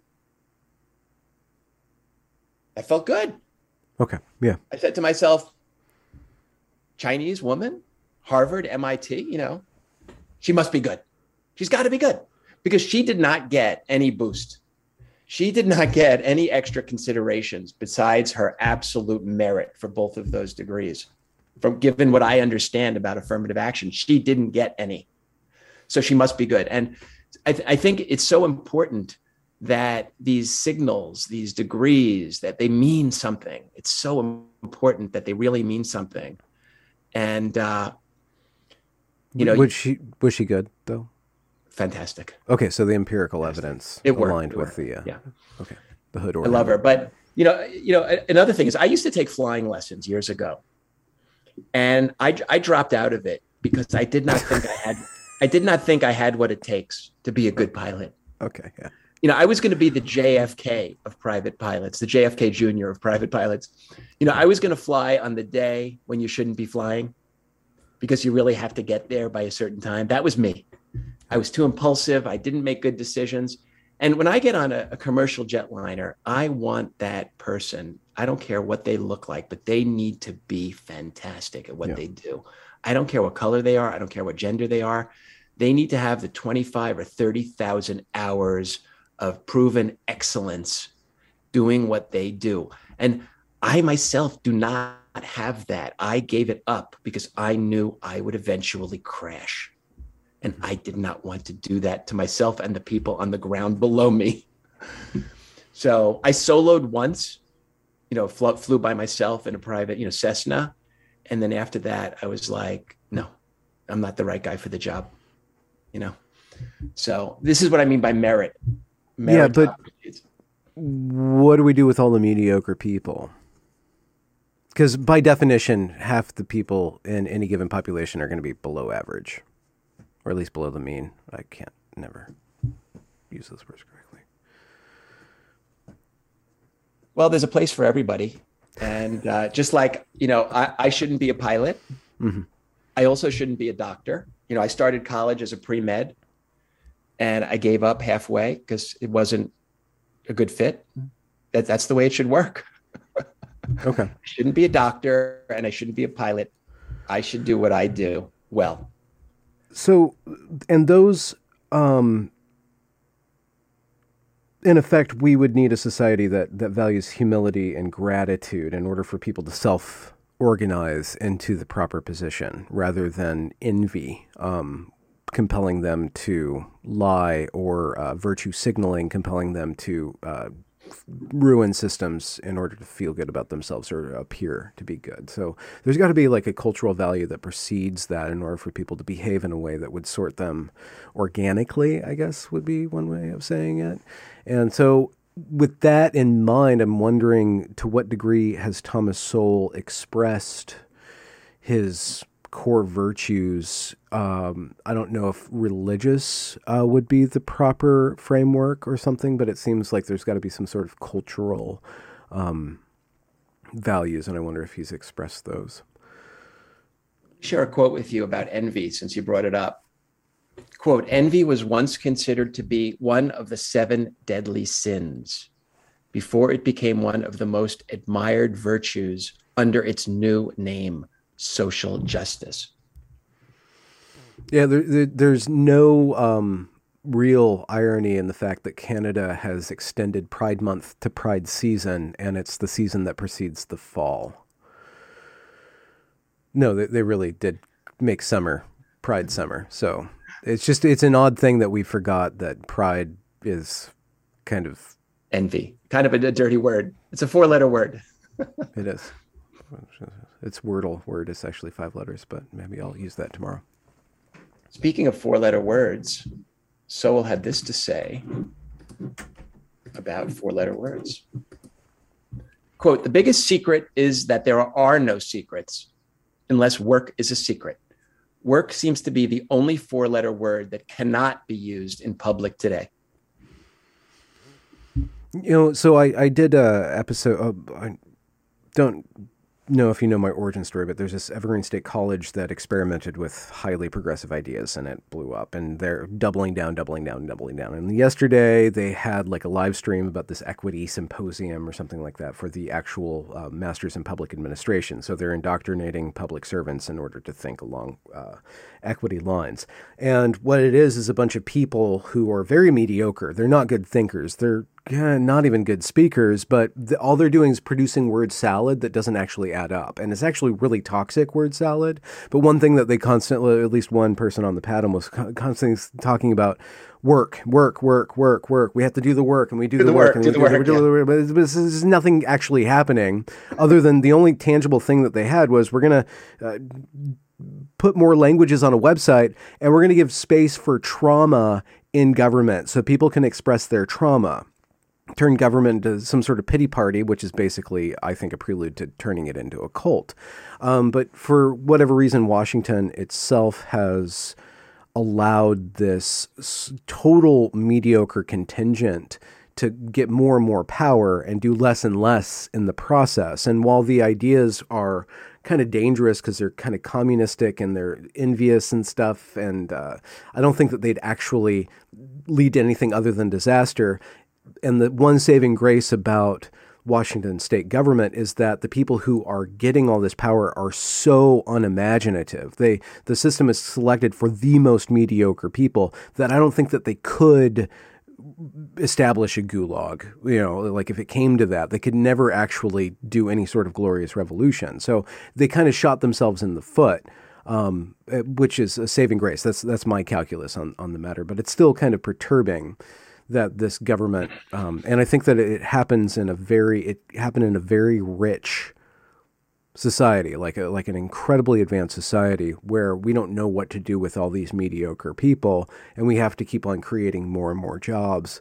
I felt good. Okay. Yeah. I said to myself, Chinese woman, Harvard, MIT, she must be good. She's got to be good, because she did not get any boost. She did not get any extra considerations besides her absolute merit for both of those degrees. From given what I understand about affirmative action, she didn't get any. So she must be good. And I think it's so important that these signals, these degrees, that they mean something. It's so important that they really mean something. And, was she good though? Fantastic. Okay. So the empirical evidence aligned with the, okay. The hood order. I love her. But, another thing is I used to take flying lessons years ago, and I dropped out of it because I did not think I had what it takes to be a good pilot. Okay. Yeah. I was going to be the JFK of private pilots, the JFK Jr. of private pilots. I was going to fly on the day when you shouldn't be flying because you really have to get there by a certain time. That was me. I was too impulsive. I didn't make good decisions. And when I get on a commercial jetliner, I want that person. I don't care what they look like, but they need to be fantastic at what they do. I don't care what color they are. I don't care what gender they are. They need to have the 25 or 30,000 hours of proven excellence doing what they do. And I myself do not have that. I gave it up because I knew I would eventually crash. And I did not want to do that to myself and the people on the ground below me. So I soloed once, flew by myself in a private, Cessna. And then after that, I was like, no, I'm not the right guy for the job. So this is what I mean by merit. Yeah, but what do we do with all the mediocre people? Because by definition, half the people in any given population are going to be below average, or at least below the mean. I can't never use those words correctly. Well, there's a place for everybody. And And just like, I shouldn't be a pilot. Mm-hmm. I also shouldn't be a doctor. I started college as a pre-med and I gave up halfway because it wasn't a good fit. That's the way it should work. Okay. I shouldn't be a doctor and I shouldn't be a pilot. I should do what I do well. So, and those, in effect, we would need a society that values humility and gratitude in order for people to self-organize into the proper position rather than envy, compelling them to lie, or virtue signaling, compelling them to ruin systems in order to feel good about themselves or appear to be good. So there's got to be like a cultural value that precedes that in order for people to behave in a way that would sort them organically, I guess would be one way of saying it. And so with that in mind, I'm wondering, to what degree has Thomas Sowell expressed his core virtues? I don't know if religious would be the proper framework or something, but it seems like there's got to be some sort of cultural values, and I wonder if he's expressed those. Share a quote with you about envy, since you brought it up. Quote, "Envy was once considered to be one of the 7 deadly sins before it became one of the most admired virtues under its new name, social justice." Yeah, there's no real irony in the fact that Canada has extended Pride Month to Pride season, and it's the season that precedes the fall. No, they really did make summer Pride summer. So it's an odd thing that we forgot that Pride is kind of... Envy, kind of a dirty word. It's a 4-letter word. It is. It's Wordle word. It's actually 5 letters, but maybe I'll use that tomorrow. Speaking of 4-letter words, Sowell had this to say about 4-letter words. Quote, "The biggest secret is that there are no secrets unless work is a secret. Work seems to be the only 4-letter word that cannot be used in public today." So I did a episode. I don't know if you know my origin story, but there's this Evergreen State College that experimented with highly progressive ideas, and it blew up, and they're doubling down. And yesterday they had like a live stream about this equity symposium or something like that for the actual Masters in Public Administration. So they're indoctrinating public servants in order to think along equity lines. And what it is a bunch of people who are very mediocre. They're not good thinkers. They're not even good speakers, but all they're doing is producing word salad that doesn't actually add up. And it's actually really toxic word salad. But one thing that they constantly, at least one person on the panel was constantly talking about: work. We have to do the work, and we do the work. But there's nothing actually happening other than the only tangible thing that they had was, we're going to put more languages on a website, and we're going to give space for trauma in government so people can express their trauma. Turn government into some sort of pity party, which is basically, I think, a prelude to turning it into a cult. But for whatever reason, Washington itself has allowed this total mediocre contingent to get more and more power and do less and less in the process. And while the ideas are kind of dangerous because they're kind of communistic and they're envious and stuff, and I don't think that they'd actually lead to anything other than disaster. And the one saving grace about Washington state government is that the people who are getting all this power are so unimaginative. The system is selected for the most mediocre people that I don't think that they could establish a gulag. Like if it came to that, they could never actually do any sort of glorious revolution. So they kind of shot themselves in the foot, which is a saving grace. That's my calculus on the matter, but it's still kind of perturbing that this government, and I think that it happened in a very rich society, like an incredibly advanced society where we don't know what to do with all these mediocre people, and we have to keep on creating more and more jobs.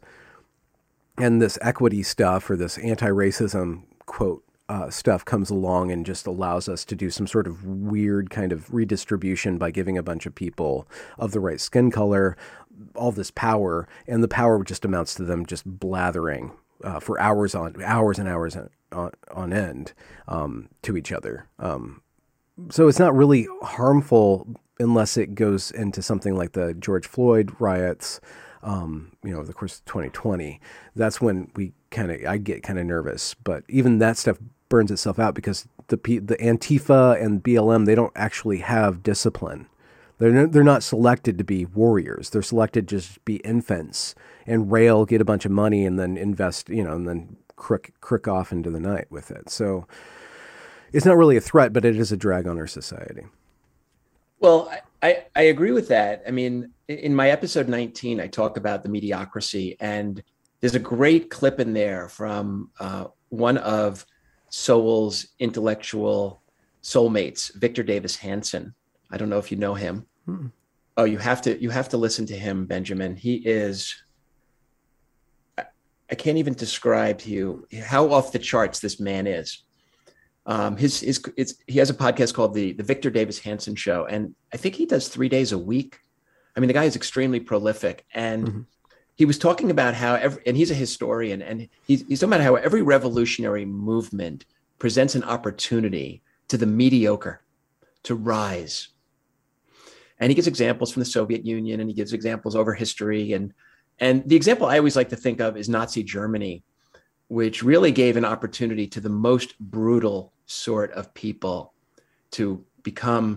And this equity stuff, or this anti-racism quote stuff, comes along and just allows us to do some sort of weird kind of redistribution by giving a bunch of people of the right skin color all this power, and the power just amounts to them just blathering for hours and hours on end to each other. So it's not really harmful unless it goes into something like the George Floyd riots, over the course of 2020. That's when I get kind of nervous. But even that stuff burns itself out because the Antifa and BLM, they don't actually have discipline. They're not selected to be warriors. They're selected to just be infants and rail, get a bunch of money, and then invest, and then crook off into the night with it. So it's not really a threat, but it is a drag on our society. Well, I agree with that. I mean, in my episode 19, I talk about the mediocrity, and there's a great clip in there from one of Sowell's intellectual soulmates, Victor Davis Hanson. I don't know if you know him. Hmm. Oh, you have to listen to him, Benjamin. He is, I can't even describe to you how off the charts this man is. He has a podcast called the Victor Davis Hanson Show, and I think he does 3 days a week. I mean, the guy is extremely prolific, and he was talking about how and he's a historian, and he's talking about how every revolutionary movement presents an opportunity to the mediocre to rise. And he gives examples from the Soviet Union, and he gives examples over history, and the example I always like to think of is Nazi Germany, which really gave an opportunity to the most brutal sort of people to become,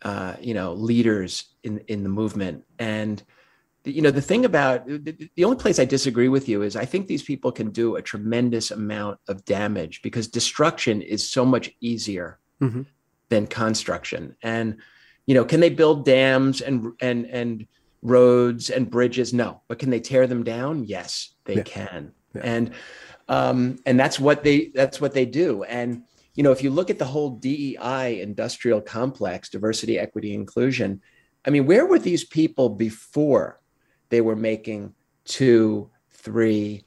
leaders in the movement. And, the thing about the only place I disagree with you is I think these people can do a tremendous amount of damage because destruction is so much easier than construction. And, can they build dams and roads and bridges? No. But can they tear them down? Yes, they can. Yeah. And that's what they do. And, if you look at the whole DEI industrial complex, diversity, equity, inclusion, I mean, where were these people before they were making 200,000, 300,000,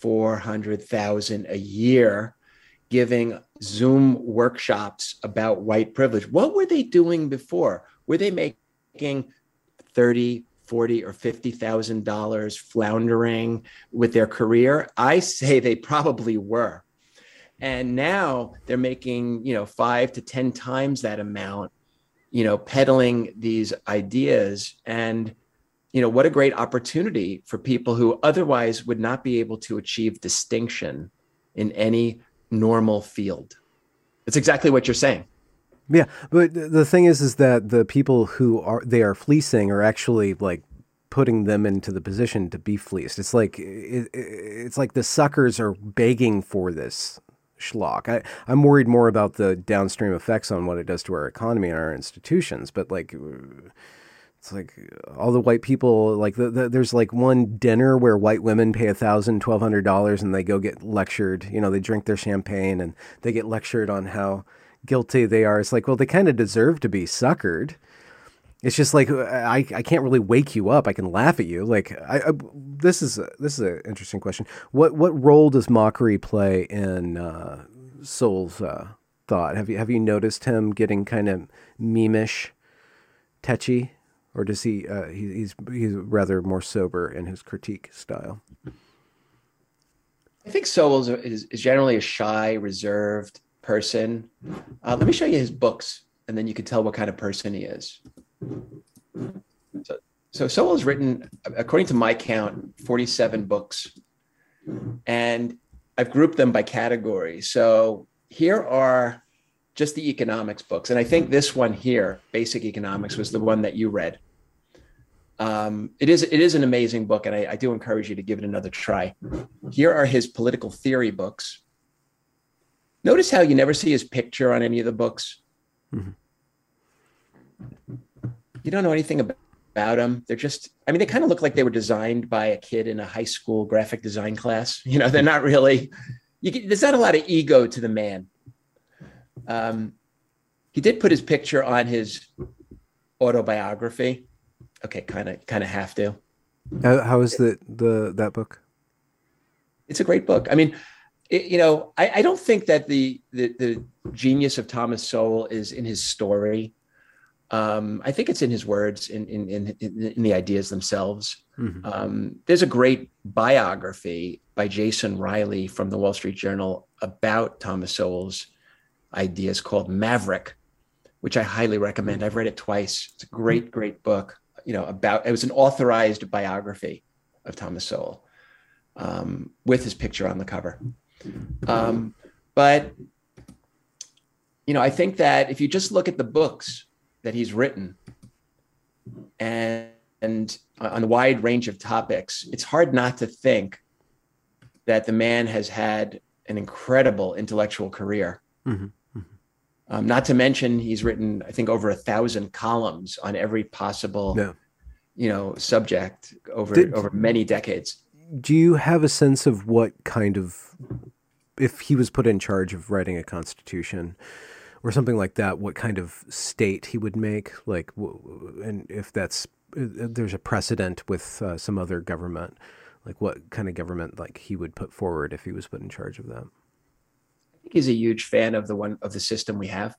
400,000 a year, giving Zoom workshops about white privilege? What were they doing before? Were they making $30,000, $40,000 or $50,000 floundering with their career? I say they probably were. And now they're making, 5 to 10 times that amount, peddling these ideas. And, what a great opportunity for people who otherwise would not be able to achieve distinction in any normal field. It's exactly what you're saying. Yeah, but the thing is that the people who are fleecing are actually like putting them into the position to be fleeced. It's like the suckers are begging for this schlock. I'm worried more about the downstream effects on what it does to our economy and our institutions. But it's like all the white people, like there's like one dinner where white women pay $1,000, $1,200 and they go get lectured. They drink their champagne and they get lectured on how guilty they are. It's like, well, they kind of deserve to be suckered. It's just like I can't really wake you up. I can laugh at you. Like this is an interesting question. What role does mockery play in Sowell's thought? Have you noticed him getting kind of meme-ish, tetchy, or does he's rather more sober in his critique style? I think Sowell is generally a shy, reserved person. Let me show you his books, and then you can tell what kind of person he is. So Sowell's written, according to my count, 47 books, and I've grouped them by category. So here are just the economics books, and I think this one here, Basic Economics, was the one that you read. It is an amazing book, and I do encourage you to give it another try. Here are his political theory books. Notice how you never see his picture on any of the books. Mm-hmm. You don't know anything about them. They're just, they kind of look like they were designed by a kid in a high school graphic design class. They're not really, there's not a lot of ego to the man. He did put his picture on his autobiography. Okay, kind of have to. How is that book? It's a great book. I don't think that the genius of Thomas Sowell is in his story. I think it's in his words, in the ideas themselves. There's a great biography by Jason Riley from the Wall Street Journal about Thomas Sowell's ideas called Maverick, which I highly recommend. I've read it twice. It's a great, great book. It was an authorized biography of Thomas Sowell with his picture on the cover. But I think that if you just look at the books that he's written and on a wide range of topics, it's hard not to think that the man has had an incredible intellectual career. Not to mention he's written, I think, over 1,000 columns on every possible, subject over many decades. Do you have a sense of what kind of, if he was put in charge of writing a constitution or something like that, what kind of state he would make? Like, and if there's a precedent with some other government, like what kind of government like he would put forward if he was put in charge of that? I think he's a huge fan of the system we have.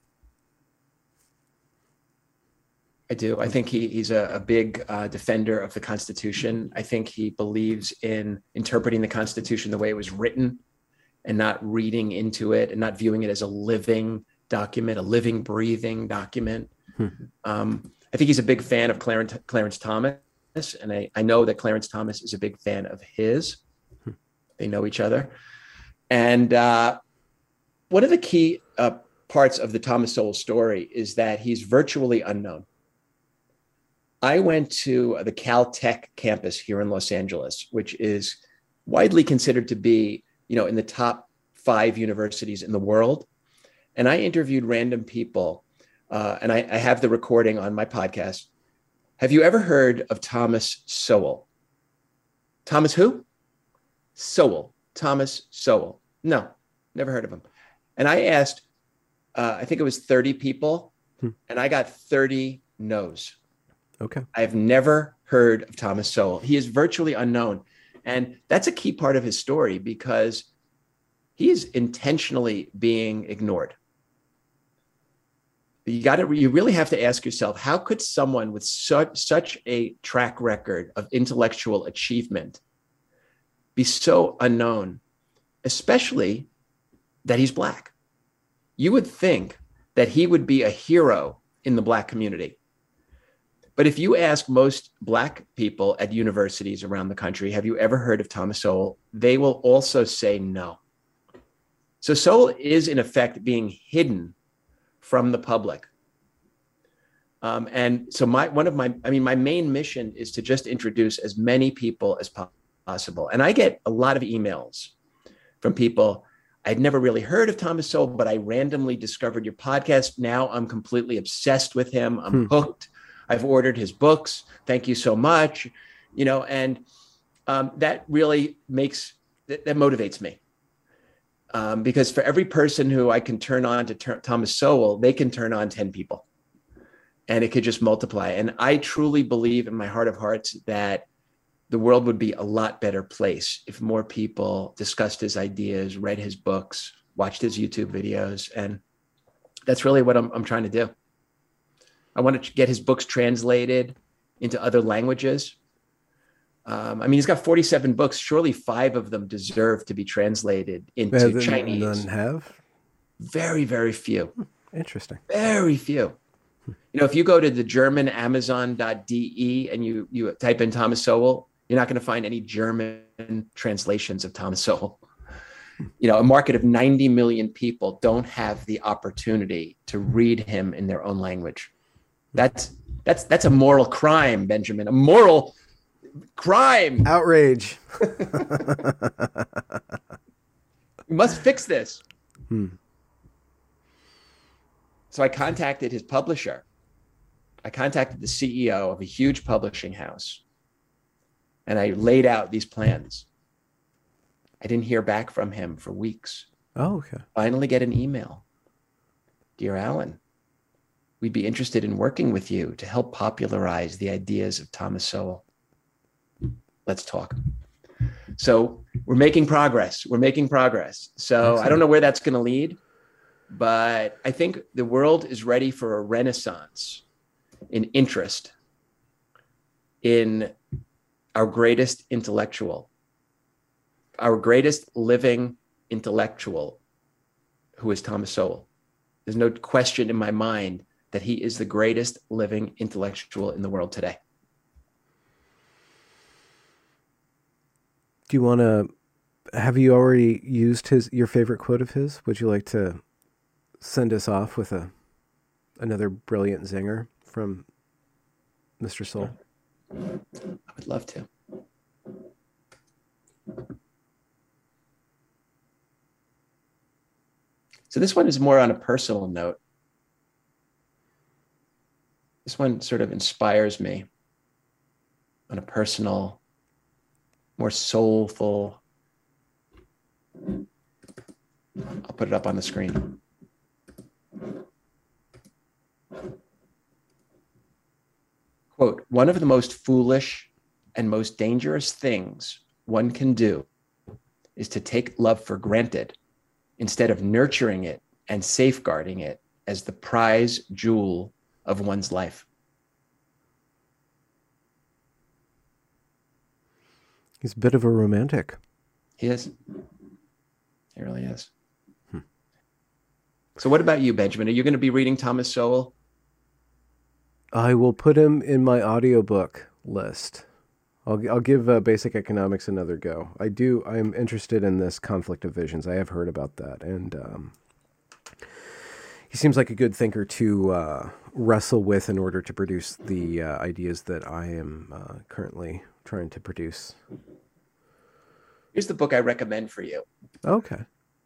I do. I think he's a big defender of the Constitution. I think he believes in interpreting the Constitution the way it was written and not reading into it and not viewing it as a living document, a living, breathing document. I think he's a big fan of Clarence Thomas, and I know that Clarence Thomas is a big fan of his. They know each other. And one of the key parts of the Thomas Sowell story is that he's virtually unknown. I went to the Caltech campus here in Los Angeles, which is widely considered to be, in the top 5 universities in the world. And I interviewed random people, and I have the recording on my podcast. Have you ever heard of Thomas Sowell? Thomas who? Sowell. Thomas Sowell. No, never heard of him. And I asked, I think it was 30 people, and I got 30 no's. Okay. I've never heard of Thomas Sowell. He is virtually unknown. And that's a key part of his story because he is intentionally being ignored. You really have to ask yourself, how could someone with such a track record of intellectual achievement be so unknown, especially that he's Black? You would think that he would be a hero in the Black community. But if you ask most Black people at universities around the country, have you ever heard of Thomas Sowell? They will also say no. So Sowell is in effect being hidden from the public. And so my main mission is to just introduce as many people as possible. And I get a lot of emails from people. I'd never really heard of Thomas Sowell, but I randomly discovered your podcast. Now I'm completely obsessed with him. I'm hooked. I've ordered his books. Thank you so much. And that really that motivates me. Because for every person who I can turn on to Thomas Sowell, they can turn on 10 people and it could just multiply. And I truly believe in my heart of hearts that the world would be a lot better place if more people discussed his ideas, read his books, watched his YouTube videos. And that's really what I'm trying to do. I want to get his books translated into other languages. He's got 47 books. Surely 5 of them deserve to be translated into Chinese. None have? Very, very few. Interesting. Very few. If you go to the German Amazon.de and you type in Thomas Sowell, you're not going to find any German translations of Thomas Sowell. A market of 90 million people don't have the opportunity to read him in their own language. That's a moral crime, Benjamin. A moral crime. Outrage. We must fix this. So I contacted his publisher. I contacted the CEO of a huge publishing house. And I laid out these plans. I didn't hear back from him for weeks. Oh, okay. Finally get an email. Dear Alan, we'd be interested in working with you to help popularize the ideas of Thomas Sowell. Let's talk. So we're making progress. So excellent. I don't know where that's going to lead, but I think the world is ready for a renaissance in interest in our greatest intellectual, our greatest living intellectual, who is Thomas Sowell. There's no question in my mind that he is the greatest living intellectual in the world today. Do you want to, have you already used your favorite quote of his? Would you like to send us off with another brilliant zinger from Mr. Sowell? I would love to. So this one is more on a personal note. This one sort of inspires me on a personal, more soulful. I'll put it up on the screen. Quote, one of the most foolish and most dangerous things one can do is to take love for granted instead of nurturing it and safeguarding it as the prize jewel of one's life. He's a bit of a romantic. He is. He really is. So what about you, Benjamin? Are you going to be reading Thomas Sowell? I will put him in my audiobook list. I'll give Basic Economics another go. I'm interested in this Conflict of Visions. I have heard about that. And he seems like a good thinker to wrestle with in order to produce the ideas that I am currently trying to produce. Here's the book I recommend for you. Okay.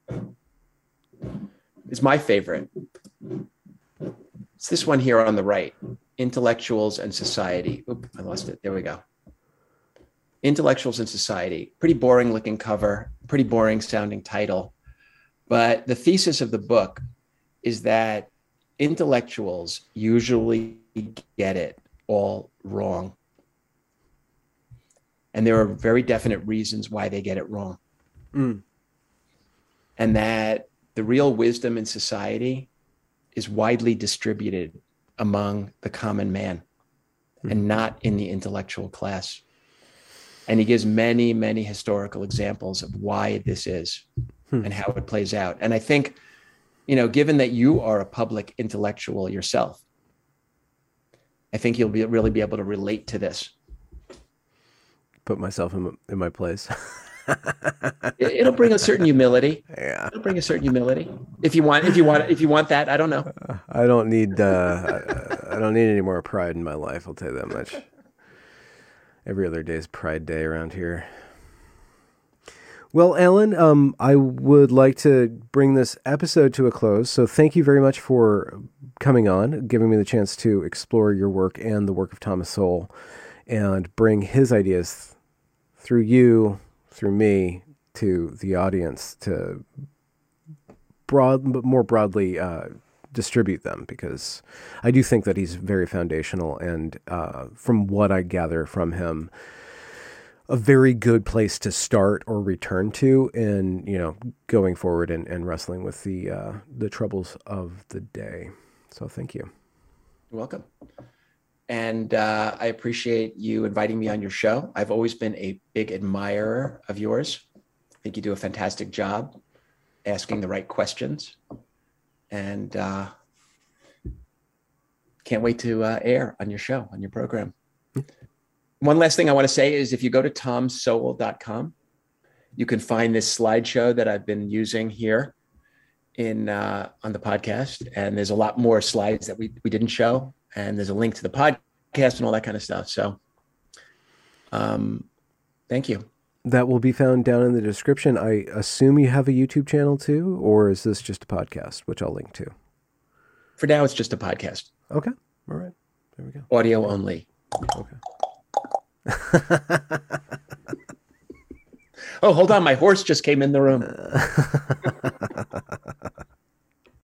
It's my favorite. It's this one here on the right, Intellectuals and Society. Oop, I lost it. There we go. Intellectuals and Society. Pretty boring looking cover, pretty boring sounding title. But the thesis of the book is that intellectuals usually get it all wrong. And there are very definite reasons why they get it wrong. And that the real wisdom in society is widely distributed among the common man and not in the intellectual class. And he gives many, many historical examples of why this is and how it plays out. And I think, given that you are a public intellectual yourself, I think you'll really be able to relate to this. Put myself in my place. It'll bring a certain humility. Yeah. It'll bring a certain humility. If you want that, I don't know. I don't need any more pride in my life. I'll tell you that much. Every other day is Pride Day around here. Well, Alan, I would like to bring this episode to a close. So thank you very much for coming on, giving me the chance to explore your work and the work of Thomas Sowell and bring his ideas through you, through me, to the audience to more broadly distribute them, because I do think that he's very foundational and from what I gather from him, a very good place to start or return to in, going forward and wrestling with the troubles of the day. So thank you. You're welcome. And I appreciate you inviting me on your show. I've always been a big admirer of yours. I think you do a fantastic job asking the right questions. And can't wait to air on your show, on your program. One last thing I want to say is if you go to tomsowell.com, you can find this slideshow that I've been using here on the podcast. And there's a lot more slides that we didn't show. And there's a link to the podcast and all that kind of stuff. So thank you. That will be found down in the description. I assume you have a YouTube channel too, or is this just a podcast, which I'll link to? For now, it's just a podcast. Okay. All right. There we go. Audio only. Okay. Oh, hold on. My horse just came in the room.